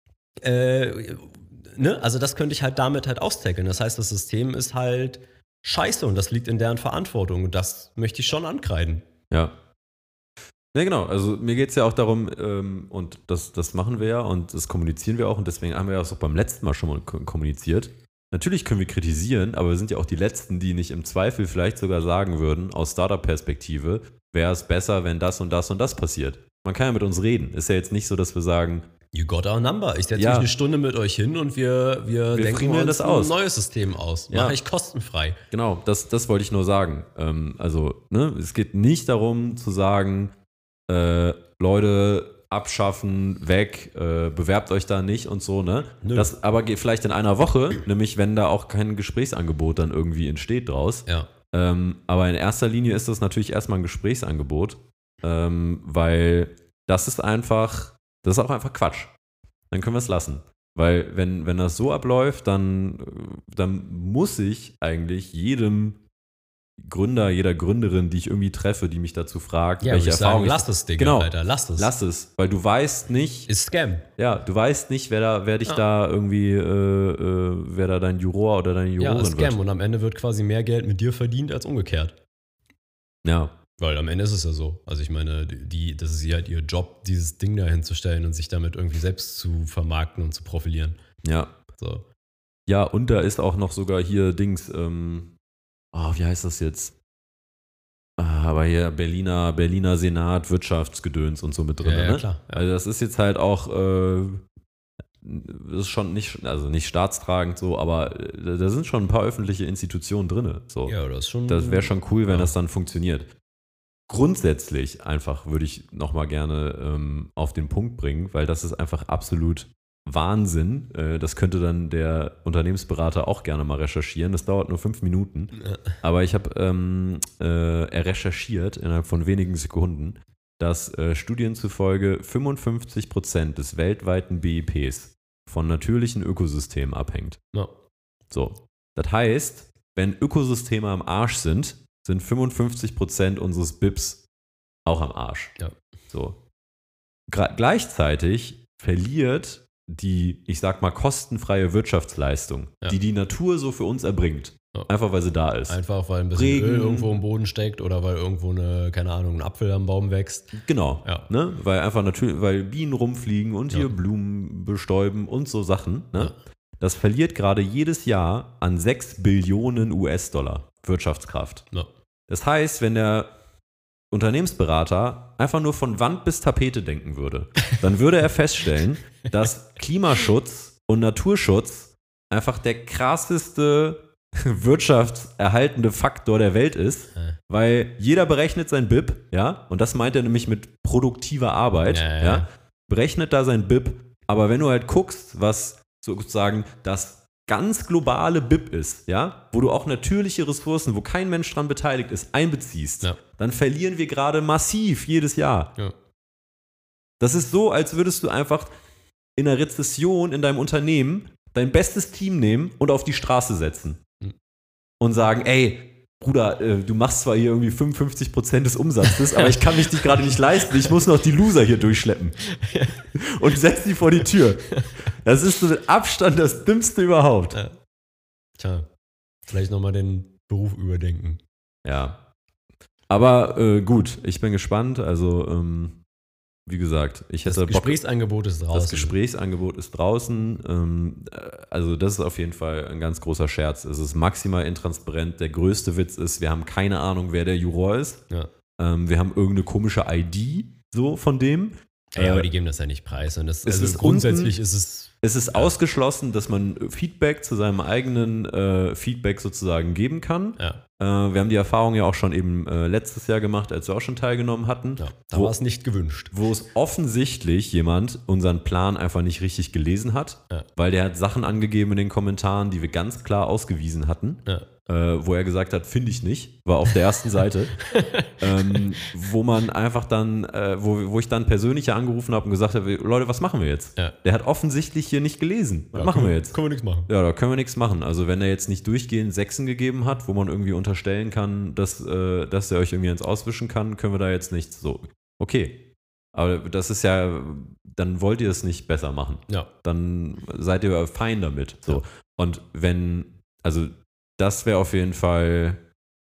Äh, ne? Also das könnte ich halt damit halt austackeln. Das heißt, das System ist halt scheiße und das liegt in deren Verantwortung und das möchte ich schon ankreiden. Ja. Ja, genau. Also mir geht es ja auch darum, ähm, und das, das machen wir ja und das kommunizieren wir auch und deswegen haben wir das auch beim letzten Mal schon mal kommuniziert. Natürlich können wir kritisieren, aber wir sind ja auch die Letzten, die nicht im Zweifel vielleicht sogar sagen würden, aus Startup-Perspektive, wäre es besser, wenn das und das und das passiert. Man kann ja mit uns reden. Ist ja jetzt nicht so, dass wir sagen, you got our number. Ich setze ja. mich eine Stunde mit euch hin und wir, wir, wir denken uns das ein aus. neues System aus. Ja. Mache ich kostenfrei. Genau, das, das wollte ich nur sagen. Ähm, also, ne, es geht nicht darum zu sagen, äh, Leute abschaffen, weg, äh, bewerbt euch da nicht und so, ne? Nö. Das aber geht vielleicht in einer Woche, nämlich wenn da auch kein Gesprächsangebot dann irgendwie entsteht draus. Ja. Ähm, aber in erster Linie ist das natürlich erstmal ein Gesprächsangebot, ähm, weil das ist einfach, das ist auch einfach Quatsch. Dann können wir es lassen. Weil wenn, wenn das so abläuft, dann, dann muss ich eigentlich jedem Gründer, jeder Gründerin, die ich irgendwie treffe, die mich dazu fragt, ja, welche ich Erfahrung sagen, lass es, Digga, genau, Alter, lass es. Lass es, weil du weißt nicht. Ist Scam. Ja, du weißt nicht, wer da, wer dich ja. da irgendwie, äh, äh, wer da dein Juror oder deine Jurorin wird. Ja, Scam. Wird. Und am Ende wird quasi mehr Geld mit dir verdient als umgekehrt. Ja. Weil am Ende ist es ja so. Also ich meine, die, das ist ja halt ihr Job, dieses Ding da hinzustellen und sich damit irgendwie selbst zu vermarkten und zu profilieren. Ja. So. Ja, und da ist auch noch sogar hier Dings, ähm, oh, wie heißt das jetzt? Ah, aber hier Berliner, Berliner Senat, Wirtschaftsgedöns und so mit drin. Ja, ja, ne? klar. Ja. Also das ist jetzt halt auch, äh, das ist schon nicht, also nicht staatstragend so, aber da sind schon ein paar öffentliche Institutionen drin. So. Ja, das ist schon. Das wäre schon cool, wenn ja. das dann funktioniert. Grundsätzlich einfach würde ich nochmal gerne ähm, auf den Punkt bringen, weil das ist einfach absolut Wahnsinn. Äh, das könnte dann der Unternehmensberater auch gerne mal recherchieren. Das dauert nur fünf Minuten. Ja. Aber ich habe ähm, äh, recherchiert innerhalb von wenigen Sekunden, dass äh, Studien zufolge fünfundfünfzig Prozent des weltweiten B I Ps von natürlichen Ökosystemen abhängt. Ja. So. Das heißt, wenn Ökosysteme am Arsch sind, sind fünfundfünfzig Prozent unseres B I Ps auch am Arsch. Ja. So. Gra- gleichzeitig verliert die, ich sag mal, kostenfreie Wirtschaftsleistung, ja. die die Natur so für uns erbringt. Ja. Einfach, weil sie da ist. Einfach, weil ein bisschen Regen, Öl irgendwo im Boden steckt oder weil irgendwo eine, keine Ahnung, ein Apfel am Baum wächst. Genau. Ja. Ne? Weil einfach natürlich, weil Bienen rumfliegen und ja. hier Blumen bestäuben und so Sachen. Ne? Ja. Das verliert gerade jedes Jahr an sechs Billionen U S-Dollar Wirtschaftskraft. Ja. Das heißt, wenn der Unternehmensberater einfach nur von Wand bis Tapete denken würde, dann würde er feststellen, dass Klimaschutz und Naturschutz einfach der krasseste wirtschaftserhaltende Faktor der Welt ist, ja. weil jeder berechnet sein B I P, ja, und das meint er nämlich mit produktiver Arbeit, ja, ja. ja, berechnet da sein B I P, aber wenn du halt guckst, was sozusagen das ganz globale B I P ist, ja, wo du auch natürliche Ressourcen, wo kein Mensch dran beteiligt ist, einbeziehst, Ja. dann verlieren wir gerade massiv jedes Jahr. Ja. Das ist so, als würdest du einfach in einer Rezession in deinem Unternehmen dein bestes Team nehmen und auf die Straße setzen. Mhm. Und sagen, ey, Bruder, äh, du machst zwar hier irgendwie fünfundfünfzig Prozent des Umsatzes, aber ich kann mich dich gerade nicht leisten, ich muss noch die Loser hier durchschleppen. Und setz die vor die Tür. Das ist so mit Abstand das Dümmste überhaupt. Ja. Tja, vielleicht nochmal den Beruf überdenken. Ja. Aber äh, gut, ich bin gespannt. Also, ähm, wie gesagt, ich hätte Das Bock. Gesprächsangebot ist draußen. Das Gesprächsangebot ist draußen. Ähm, also, das ist auf jeden Fall ein ganz großer Scherz. Es ist maximal intransparent. Der größte Witz ist, wir haben keine Ahnung, wer der Juror ist. Ja. Ähm, wir haben irgendeine komische I D so von dem. Ey, aber die geben das ja nicht preis. Und das, Es also ist grundsätzlich unten- ist es. Es ist ausgeschlossen, dass man Feedback zu seinem eigenen äh, Feedback sozusagen geben kann. Ja, Äh, wir haben die Erfahrung ja auch schon eben äh, letztes Jahr gemacht, als wir auch schon teilgenommen hatten. ja da Wo- war es nicht gewünscht. Wo es offensichtlich jemand unseren Plan einfach nicht richtig gelesen hat, Ja. weil der hat Sachen angegeben in den Kommentaren, die wir ganz klar ausgewiesen hatten, Ja. äh, wo er gesagt hat, finde ich nicht, war auf der ersten Seite, ähm, wo man einfach dann, äh, wo, wo ich dann persönlich angerufen habe und gesagt habe, Leute, was machen wir jetzt? Ja. Der hat offensichtlich hier nicht gelesen. Was Ja, machen können, wir jetzt? Können wir nichts machen. Ja, da können wir nichts machen. Also wenn er jetzt nicht durchgehend Sechsen gegeben hat, wo man irgendwie unterstellen kann, dass, äh, dass er euch irgendwie ins Auswischen kann, können wir da jetzt nichts so. Okay. Aber das ist ja, dann wollt ihr es nicht besser machen. Ja. Dann seid ihr fein damit. So. Ja. Und wenn, also das wäre auf jeden Fall,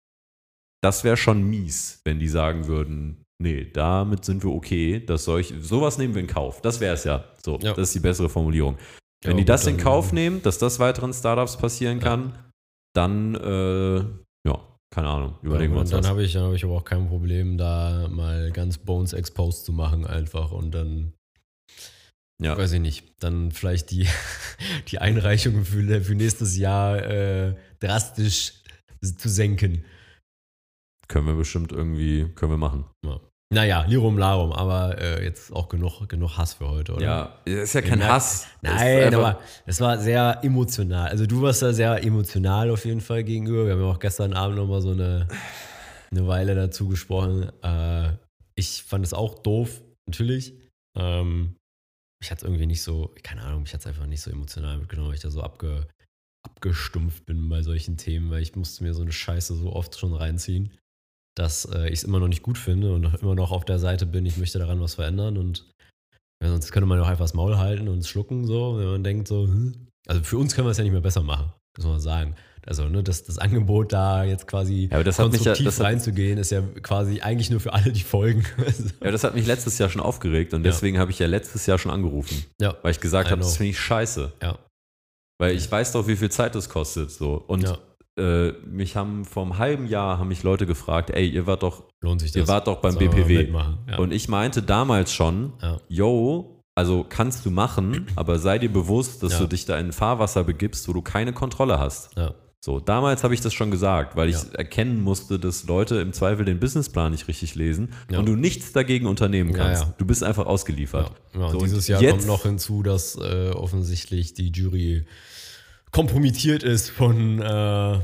das wäre schon mies, wenn die sagen würden, nee, damit sind wir okay, dass solch, sowas nehmen wir in Kauf. Das wäre es ja. So, Ja. das ist die bessere Formulierung. Wenn Ja, die gut, das in dann- Kauf nehmen, dass das weiteren Startups passieren Ja. kann, dann, äh, ja, keine Ahnung, überlegen ja, wir uns und dann was. habe ich, dann hab ich aber auch kein Problem, da mal ganz Bones exposed zu machen einfach und dann, Ja. weiß ich nicht, dann vielleicht die, die Einreichungen für, für nächstes Jahr äh, drastisch zu senken. Können wir bestimmt irgendwie, können wir machen. Ja. Naja, Lirum Larum, aber äh, jetzt auch genug, genug Hass für heute, oder? Ja, das ist ja kein merkt- Hass. Das ist Nein, einfach- aber es war sehr emotional. Also du warst da sehr emotional auf jeden Fall gegenüber. Wir haben ja auch gestern Abend nochmal so eine, eine Weile dazu gesprochen. Äh, ich fand es auch doof, natürlich. Ähm, ich hatte es irgendwie nicht so, keine Ahnung, mich hat es einfach nicht so emotional mitgenommen, weil ich da so abge, abgestumpft bin bei solchen Themen, weil ich musste mir so eine Scheiße so oft schon reinziehen, dass äh, ich es immer noch nicht gut finde und immer noch auf der Seite bin, ich möchte daran was verändern und ja, sonst könnte man ja auch einfach das Maul halten und schlucken, so, wenn man denkt so, hm. Also für uns können wir es ja nicht mehr besser machen, muss man sagen. Also ne, das, das Angebot da jetzt quasi Ja, aber das hat mich ja- konstruktiv das hat- reinzugehen, ist ja quasi eigentlich nur für alle, die folgen. Ja, das hat mich letztes Jahr schon aufgeregt und Ja. deswegen habe ich ja letztes Jahr schon angerufen, Ja, weil ich gesagt I habe, know. das finde ich scheiße. ja, Weil ich weiß doch, wie viel Zeit das kostet. So. Und ja, äh, mich haben vor einem halben Jahr haben mich Leute gefragt, ey, ihr wart doch, lohnt sich das. ihr wart doch beim Sollen B wir P W. mitmachen? Ja. Und ich meinte damals schon, ja. yo, also kannst du machen, aber sei dir bewusst, dass Ja. du dich da in Fahrwasser begibst, wo du keine Kontrolle hast. Ja. So, damals habe ich das schon gesagt, weil ich Ja. erkennen musste, dass Leute im Zweifel den Businessplan nicht richtig lesen Ja. und du nichts dagegen unternehmen Ja, kannst. ja. Du bist einfach ausgeliefert. Ja, ja, und So, und dieses Jahr jetzt- kommt noch hinzu, dass äh, offensichtlich die Jury kompromittiert ist von, äh,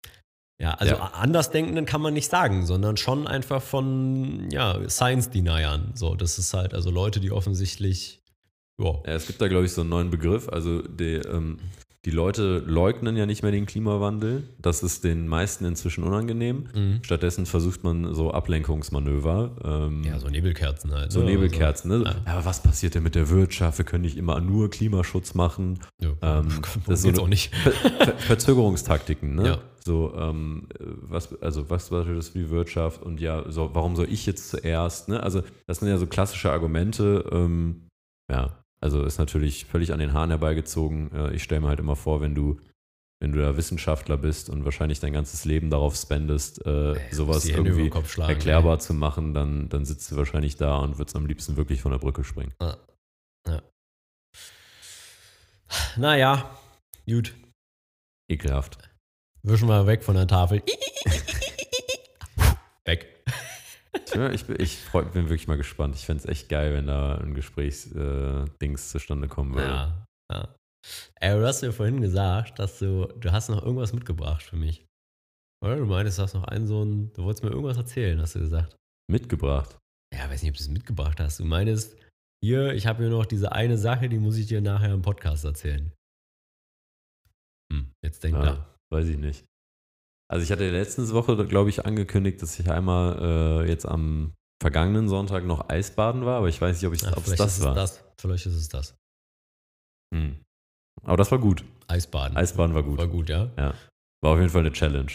ja, also Ja. Andersdenkenden kann man nicht sagen, sondern schon einfach von, ja, Science-Deniern. So, das ist halt, also Leute, die offensichtlich, ja, Ja, es gibt da, glaube ich, so einen neuen Begriff. Also die, ähm, die Leute leugnen ja nicht mehr den Klimawandel. Das ist den meisten inzwischen unangenehm. Mhm. Stattdessen versucht man so Ablenkungsmanöver. Ähm, ja, so Nebelkerzen halt. so ne? Nebelkerzen. Ne? Ja. Ja, aber was passiert denn mit der Wirtschaft? Wir können nicht immer nur Klimaschutz machen. Also, ja, Ähm, das das ist so geht's eine- auch nicht. Ver Ver Verzögerungstaktiken, ne? Ja. So, ähm, was, also was bedeutet das für die Wirtschaft und ja, so, warum soll ich jetzt zuerst, ne? Also, das sind ja so klassische Argumente, ähm, ja, also ist natürlich völlig an den Haaren herbeigezogen. Äh, ich stelle mir halt immer vor, wenn du, wenn du da Wissenschaftler bist und wahrscheinlich dein ganzes Leben darauf spendest, äh, Ey, sowas die Hände über irgendwie den Kopf schlagen, erklärbar zu machen, dann, dann sitzt du wahrscheinlich da und würdest am liebsten wirklich von der Brücke springen. ey. Ja. Naja, gut. Ekelhaft. Wischen wir weg von der Tafel. Weg. Ja, ich bin, ich freu, bin wirklich mal gespannt. Ich fände es echt geil, wenn da ein Gesprächsdings äh, Dings zustande kommen würde. Ja, ja. Ey, du hast mir vorhin gesagt, dass du, du hast noch irgendwas mitgebracht für mich. Oder? Du meintest, du hast noch einen so ein, du wolltest mir irgendwas erzählen, hast du gesagt. Mitgebracht. Ja, weiß nicht, ob du es mitgebracht hast. Du meinst, hier, ich habe hier noch diese eine Sache, die muss ich dir nachher im Podcast erzählen. Hm, jetzt denk Ja, da. weiß ich nicht. Also ich hatte letzte Woche, glaube ich, angekündigt, dass ich einmal äh, jetzt am vergangenen Sonntag noch Eisbaden war, aber ich weiß nicht, ob es Ach, vielleicht das ist war. es das. Vielleicht ist es das. Hm. Aber das war gut. Eisbaden. Eisbaden war gut. War gut, ja. Ja. War auf jeden Fall eine Challenge.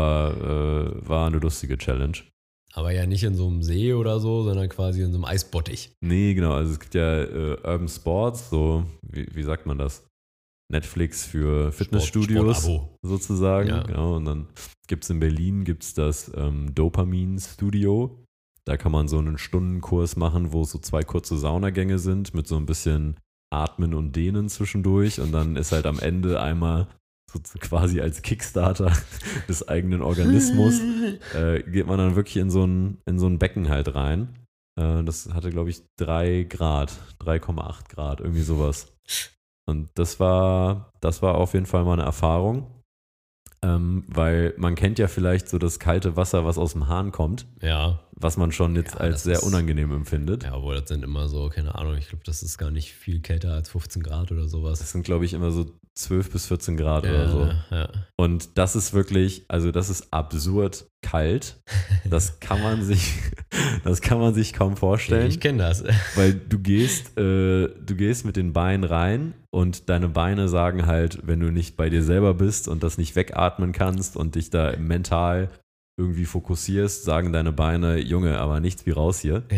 Aber äh, war eine lustige Challenge. Aber ja nicht in so einem See oder so, sondern quasi in so einem Eisbottich. Nee, genau. Also es gibt ja äh, Urban Sports, so, wie, wie sagt man das? Netflix für Fitnessstudios Sport, Sportabo. sozusagen. Ja. Genau. Und dann gibt es in Berlin gibt's das ähm, Dopamin-Studio. Da kann man so einen Stundenkurs machen, wo so zwei kurze Saunagänge sind mit so ein bisschen Atmen und Dehnen zwischendurch. Und dann ist halt am Ende einmal so quasi als Kickstarter des eigenen Organismus, äh, geht man dann wirklich in so ein, in so ein Becken halt rein. Äh, das hatte, glaube ich, drei Grad, drei Komma acht Grad, irgendwie sowas. Und das war, das war auf jeden Fall mal eine Erfahrung, ähm, weil man kennt ja vielleicht so das kalte Wasser, was aus dem Hahn kommt, Ja. was man schon jetzt Ja, als das sehr ist- unangenehm empfindet. Ja, obwohl das sind immer so, keine Ahnung, ich glaube, das ist gar nicht viel kälter als fünfzehn Grad oder sowas. Das sind, glaube ich, immer so zwölf bis vierzehn Grad ja, oder so. Ja. Und das ist wirklich, also das ist absurd kalt. Das kann man sich, das kann man sich kaum vorstellen. Ich kenne das. Weil du gehst, äh, du gehst mit den Beinen rein und deine Beine sagen halt, wenn du nicht bei dir selber bist und das nicht wegatmen kannst und dich da mental irgendwie fokussierst, sagen deine Beine, Junge, aber nichts wie raus hier. Ja.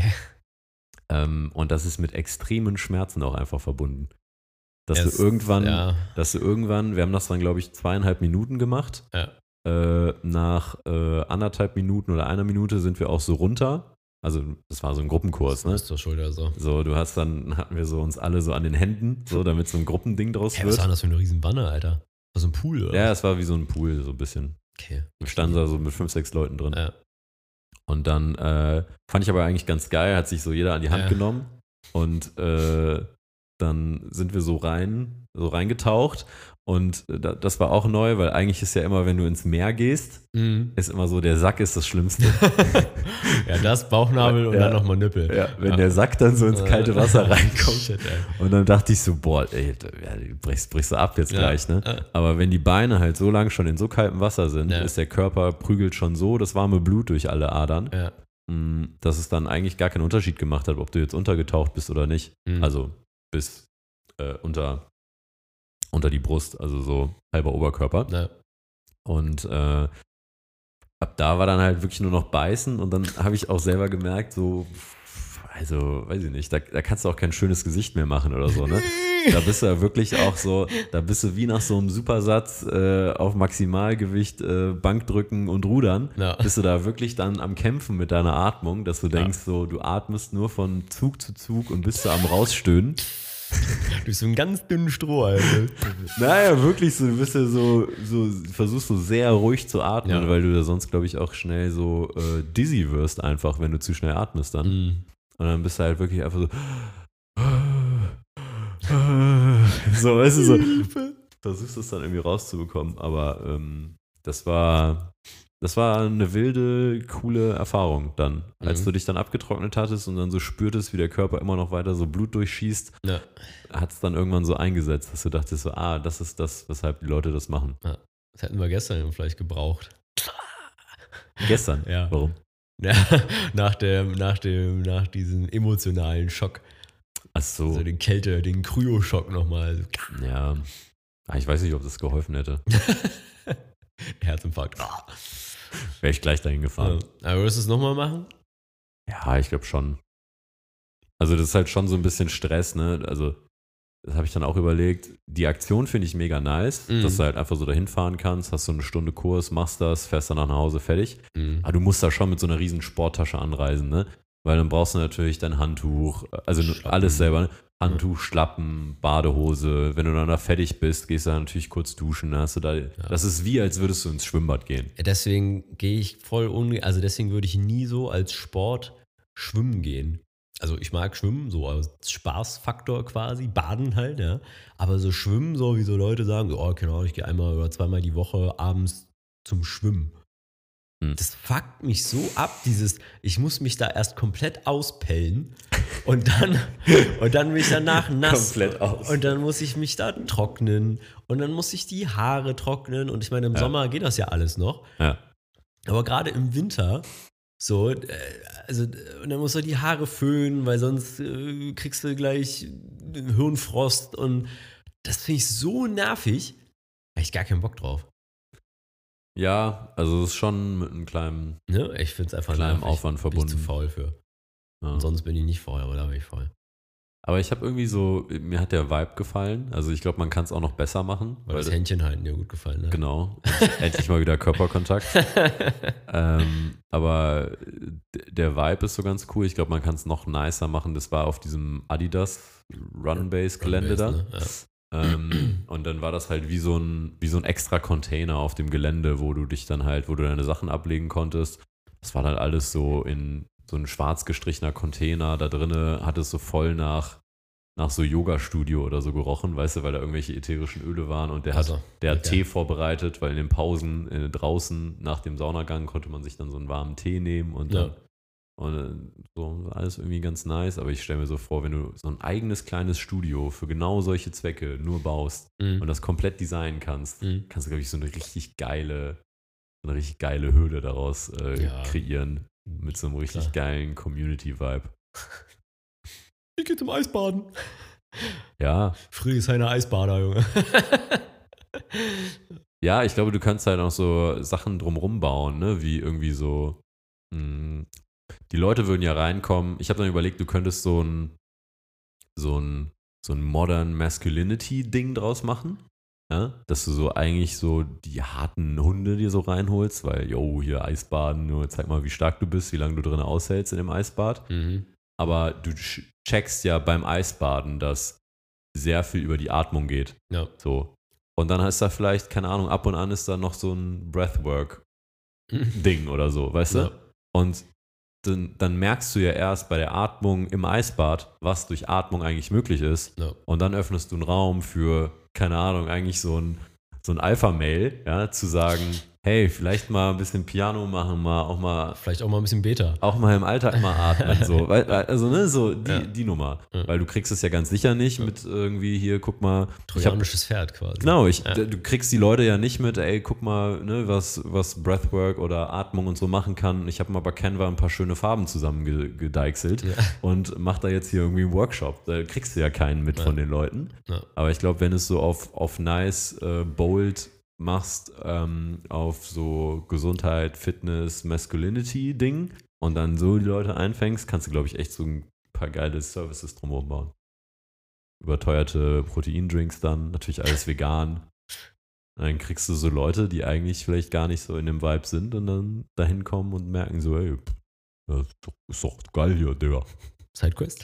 Ähm, und das ist mit extremen Schmerzen auch einfach verbunden. Dass Es- du irgendwann, Ja, dass du irgendwann, wir haben das dann, glaube ich, zweieinhalb Minuten gemacht. ja. Äh, nach äh, anderthalb Minuten oder einer Minute sind wir auch so runter. Also das war so ein Gruppenkurs, ne? Ist zur Schulter so. So, du hast dann, hatten wir so uns alle so an den Händen, so damit so ein Gruppending draus Hey, was war wird. denn das für eine riesen Wanne, Alter? War so ein Pool, oder? Ja, es war wie so ein Pool, so ein bisschen. Okay. Wir standen da so mit fünf, sechs Leuten drin. Ja. Und dann äh, fand ich aber eigentlich ganz geil, hat sich so jeder an die Hand Ja. genommen und äh, dann sind wir so rein, so reingetaucht und da, das war auch neu, weil eigentlich ist ja immer, wenn du ins Meer gehst, Mhm. ist immer so, der Sack ist das Schlimmste. Ja, das, Bauchnabel und Ja. dann nochmal Nippel. Ja, wenn der Sack dann so ins kalte Wasser reinkommt. Shit, ey. Und dann dachte ich so, boah, ey, ja, du brichst, brichst du ab jetzt Ja. gleich, ne? Ja. Aber wenn die Beine halt so lang schon in so kaltem Wasser sind, Ja. ist der Körper prügelt schon so das warme Blut durch alle Adern, Ja. mh, dass es dann eigentlich gar keinen Unterschied gemacht hat, ob du jetzt untergetaucht bist oder nicht. Mhm. Also bis äh, unter, unter die Brust, also so halber Oberkörper. Ja. Und äh, ab da war dann halt wirklich nur noch beißen und dann habe ich auch selber gemerkt, so, also, weiß ich nicht, da, da kannst du auch kein schönes Gesicht mehr machen oder so, ne? Da bist du ja wirklich auch so, da bist du wie nach so einem Supersatz äh, auf Maximalgewicht, äh, Bankdrücken und Rudern, Ja. bist du da wirklich dann am Kämpfen mit deiner Atmung, dass du Ja. denkst, so, du atmest nur von Zug zu Zug und bist du am Rausstöhnen. Durch so einen ganz dünnen Stroh, Alter. Naja, wirklich so, du bist ja so, so, versuchst so sehr ruhig zu atmen, Ja. weil du da sonst, glaube ich, auch schnell so äh, dizzy wirst einfach, wenn du zu schnell atmest dann. Mhm. Und dann bist du halt wirklich einfach so so, weißt du, so versuchst es dann irgendwie rauszubekommen, aber ähm, das war das war eine wilde, coole Erfahrung dann, als Mhm. du dich dann abgetrocknet hattest und dann so spürtest, wie der Körper immer noch weiter so Blut durchschießt, Ja. hat es dann irgendwann so eingesetzt, dass du dachtest so, ah, das ist das, weshalb die Leute das machen. Das hätten wir gestern vielleicht gebraucht. Gestern. Ja. Warum? Ja, nach dem, nach dem, nach diesem emotionalen Schock. Ach so. Also den Kälte, den Kryoschock nochmal. Ja. Ah, ich weiß nicht, ob das geholfen hätte. Herzinfarkt. Ah. Wäre ich gleich dahin gefahren. Ja. Aber würdest du es nochmal machen? Ja, ich glaube schon. Also das ist halt schon so ein bisschen Stress, ne? Also das habe ich dann auch überlegt. Die Aktion finde ich mega nice, Mhm. dass du halt einfach so dahin fahren kannst, hast so eine Stunde Kurs, machst das, fährst dann nach Hause, fertig. Mhm. Aber du musst da schon mit so einer riesen Sporttasche anreisen, ne? Weil dann brauchst du natürlich dein Handtuch, also Schlappen. alles selber, ne? Handtuch, Schlappen, Badehose. Wenn du dann da fertig bist, gehst du dann natürlich kurz duschen. Dann hast du da, das ist wie, als würdest du ins Schwimmbad gehen. Ja, deswegen gehe ich voll un... Also deswegen würde ich nie so als Sport schwimmen gehen. also ich mag Schwimmen, so als Spaßfaktor quasi, Baden halt, ja. Aber so Schwimmen, so wie so Leute sagen, oh, keine Ahnung, ich gehe einmal oder zweimal die Woche abends zum Schwimmen. Hm. Das fuckt mich so ab, dieses, ich muss mich da erst komplett auspellen und dann, und dann bin ich danach nass. Komplett aus. Und dann muss ich mich da trocknen und dann muss ich die Haare trocknen und ich meine, im Ja. Sommer geht das ja alles noch. Ja. Aber gerade im Winter, so, äh, also, äh, und dann musst du die Haare föhnen, weil sonst äh, kriegst du gleich Hirnfrost und das finde ich so nervig, da hab ich gar keinen Bock drauf. Ja, also es ist schon mit einem kleinen, Ne? Ich finde es einfach kleinem nervig. Aufwand Bin ich zu verbunden. faul für. Ja. Und sonst bin ich nicht faul, aber da bin ich faul. Aber ich habe irgendwie so, mir hat der Vibe gefallen. Also ich glaube, man kann es auch noch besser machen. Weil das Händchen halten dir gut gefallen hat. Genau. Endlich mal wieder Körperkontakt. ähm, aber d- der Vibe ist so ganz cool. Ich glaube, man kann es noch nicer machen. Das war auf diesem Adidas Run-Base-Gelände da. Ne? Ja. Ähm, und dann war das halt wie so ein, wie so ein extra Container auf dem Gelände, wo du dich dann halt, wo du deine Sachen ablegen konntest. Das war dann alles so in so ein schwarz gestrichener Container. Da drinne hat es so voll nach, nach so Yoga-Studio oder so gerochen, weißt du, weil da irgendwelche ätherischen Öle waren und der hat, Also, der hat okay. Tee vorbereitet, weil in den Pausen äh, draußen nach dem Saunagang konnte man sich dann so einen warmen Tee nehmen und dann Ja. und äh, so alles irgendwie ganz nice, aber ich stelle mir so vor, wenn du so ein eigenes kleines Studio für genau solche Zwecke nur baust Mhm. und das komplett designen kannst, Mhm. kannst du, glaube ich, so eine richtig geile, so eine richtig geile Höhle daraus äh, Ja. kreieren. Mit so einem richtig Klar. geilen Community-Vibe. Ich gehe zum Eisbaden. Ja, Früh ist eine Eisbader, Junge. ja, ich glaube, du kannst halt auch so Sachen drumrum bauen, ne? Wie irgendwie so, mh, die Leute würden ja reinkommen. Ich habe dann überlegt, du könntest so ein, so ein, so ein Modern Masculinity-Ding draus machen. Ja? Dass du so eigentlich so die harten Hunde dir so reinholst, weil, yo, hier Eisbaden, nur zeig mal, wie stark du bist, wie lange du drin aushältst in dem Eisbad. Mhm. Aber du ch- checkst ja beim Eisbaden, dass sehr viel über die Atmung geht. Ja. So. Und dann hast du da vielleicht, keine Ahnung, ab und an ist da noch so ein Breathwork-Ding oder so, weißt du? Ja. Und dann, dann merkst du ja erst bei der Atmung im Eisbad, was durch Atmung eigentlich möglich ist. Ja. Und dann öffnest du einen Raum für, keine Ahnung, eigentlich so ein, so ein Alpha-Mail, ja, zu sagen, hey, vielleicht mal ein bisschen Piano machen, mal auch mal Vielleicht auch mal ein bisschen Beta. auch mal im Alltag mal atmen, so, weil, weil- also ne, so die, Ja. die Nummer, Ja. weil du kriegst es ja ganz sicher nicht mit irgendwie hier, guck mal, ich hab, Trojanisches Pferd quasi. genau, ich, Ja. d- du kriegst die Leute ja nicht mit, ey, guck mal, ne, was, was Breathwork oder Atmung und so machen kann. Ich habe mal bei Canva ein paar schöne Farben zusammengedeichselt Ja. und mach da jetzt hier irgendwie einen Workshop. Da kriegst du ja keinen mit Ja. von den Leuten. Ja. Aber ich glaube, wenn es so auf, auf nice, äh, bold machst, ähm, auf so Gesundheit, Fitness, Masculinity-Ding und dann so die Leute einfängst, kannst du, glaube ich, echt so ein paar geile Services drumherum bauen. Überteuerte Proteindrinks dann, natürlich alles vegan. Dann kriegst du so Leute, die eigentlich vielleicht gar nicht so in dem Vibe sind und dann dahin kommen und merken so, ey, pff, das ist doch, ist doch geil hier, Digga. Sidequest?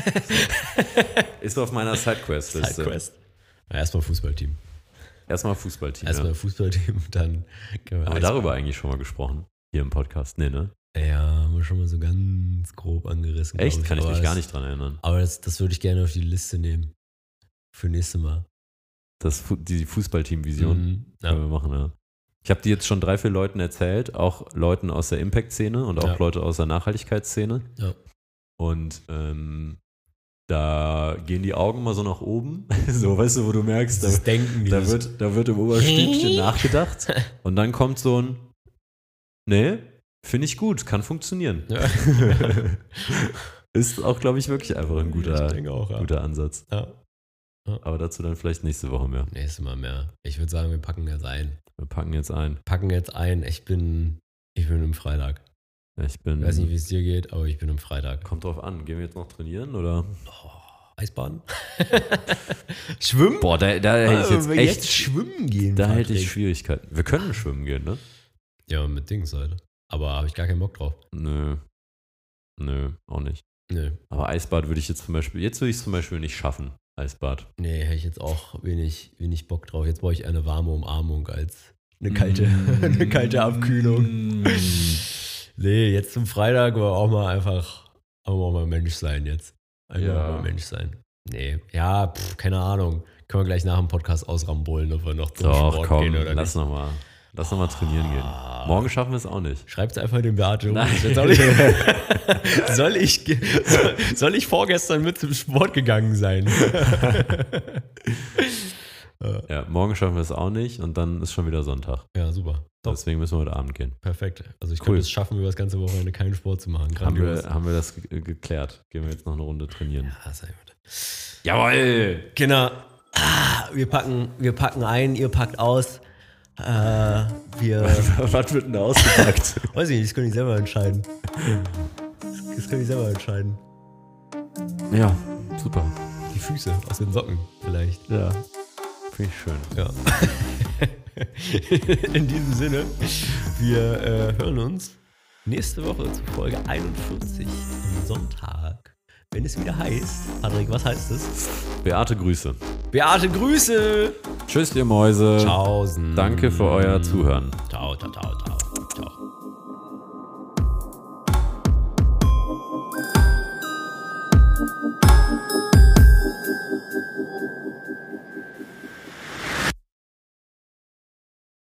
Ist auf meiner Sidequest-Liste. Sidequest. Ja, erstmal Fußballteam. Erstmal Fußballteam. Erstmal Ja. Fußballteam, dann können wir Haben wir Eisbaden. darüber eigentlich schon mal gesprochen? Hier im Podcast? Nee, ne? Ja, haben wir schon mal so ganz grob angerissen. glaub Echt? Kann ich Aber mich das, gar nicht dran erinnern. Aber das, das würde ich gerne auf die Liste nehmen. Für nächstes Mal. Das, Fu- die Fußballteam-Vision Mhm. können Ja. wir machen, ja. Ich habe die jetzt schon drei, vier Leuten erzählt, auch Leuten aus der Impact-Szene und auch Ja. Leute aus der Nachhaltigkeitsszene. Ja. Und ähm, da gehen die Augen mal so nach oben. So, weißt du, wo du merkst, da, Das Denken, da, dieses- wird, da wird im Oberstübchen nachgedacht. Und dann kommt so ein, nee, finde ich gut, kann funktionieren. Ja. Ist auch, glaube ich, wirklich einfach ein guter, Ich denke auch, ja. guter Ansatz. Ja. Aber dazu dann vielleicht nächste Woche mehr. Nächstes Mal mehr. Ich würde sagen, wir packen jetzt ein. Wir packen jetzt ein. Packen jetzt ein. Ich bin, ich bin im Freitag. Ich bin. Ich weiß nicht, wie es dir geht, aber ich bin im Freitag. Kommt drauf an. Gehen wir jetzt noch trainieren oder? Oh, Eisbaden? Schwimmen? Boah, da, da hätte ich jetzt Wenn wir echt. jetzt schwimmen gehen. da hätte ich Patrick. Schwierigkeiten. Wir können schwimmen gehen, ne? Ja, mit Dings halt. Aber habe ich gar keinen Bock drauf. Nö. Nö, auch nicht. Nö. Aber Eisbad würde ich jetzt zum Beispiel. Jetzt würde ich es zum Beispiel nicht schaffen. Eisbad. Nee, hätte ich jetzt auch wenig, wenig Bock drauf. Jetzt brauche ich eine warme Umarmung als eine kalte, Mm. eine kalte Abkühlung. Nee, jetzt zum Freitag war auch mal einfach Aber mal Mensch sein jetzt. Einfach Ja. mal Mensch sein. Nee, ja, pff, keine Ahnung. Können wir gleich nach dem Podcast ausramboln, ob wir noch zum Doch, Sport komm, gehen oder lass nicht. nochmal. Lass nochmal trainieren gehen. Morgen schaffen wir es auch nicht. Schreibt's einfach dem Beate. Nein. Soll ich, soll, ich, ge- soll, soll ich vorgestern mit zum Sport gegangen sein? Ja, morgen schaffen wir es auch nicht und dann ist schon wieder Sonntag. Ja, super. Top. Deswegen müssen wir heute Abend gehen. Perfekt. Also ich Cool. könnte es schaffen, über das ganze Wochenende keinen Sport zu machen. Haben Grandios. wir, haben wir das ge geklärt? Gehen wir jetzt noch eine Runde trainieren? Ja, sehr gut. Jawohl! Kinder, ah, wir packen, wir packen ein, ihr packt aus. Äh, wir, Was wird denn da ausgepackt? weiß ich nicht, das kann ich selber entscheiden. Das kann ich selber entscheiden. Ja, super. Die Füße aus den Socken vielleicht. Ja, finde ich schön. Ja. In diesem Sinne, wir äh, hören uns nächste Woche zu Folge einundvierzig am Sonntag. Wenn es wieder heißt, Patrick, was heißt es? Beate, Grüße. Beate, Grüße! Tschüss, ihr Mäuse. Tschaußen. Danke für euer Zuhören. Ciao, ciao, ciao, ciao.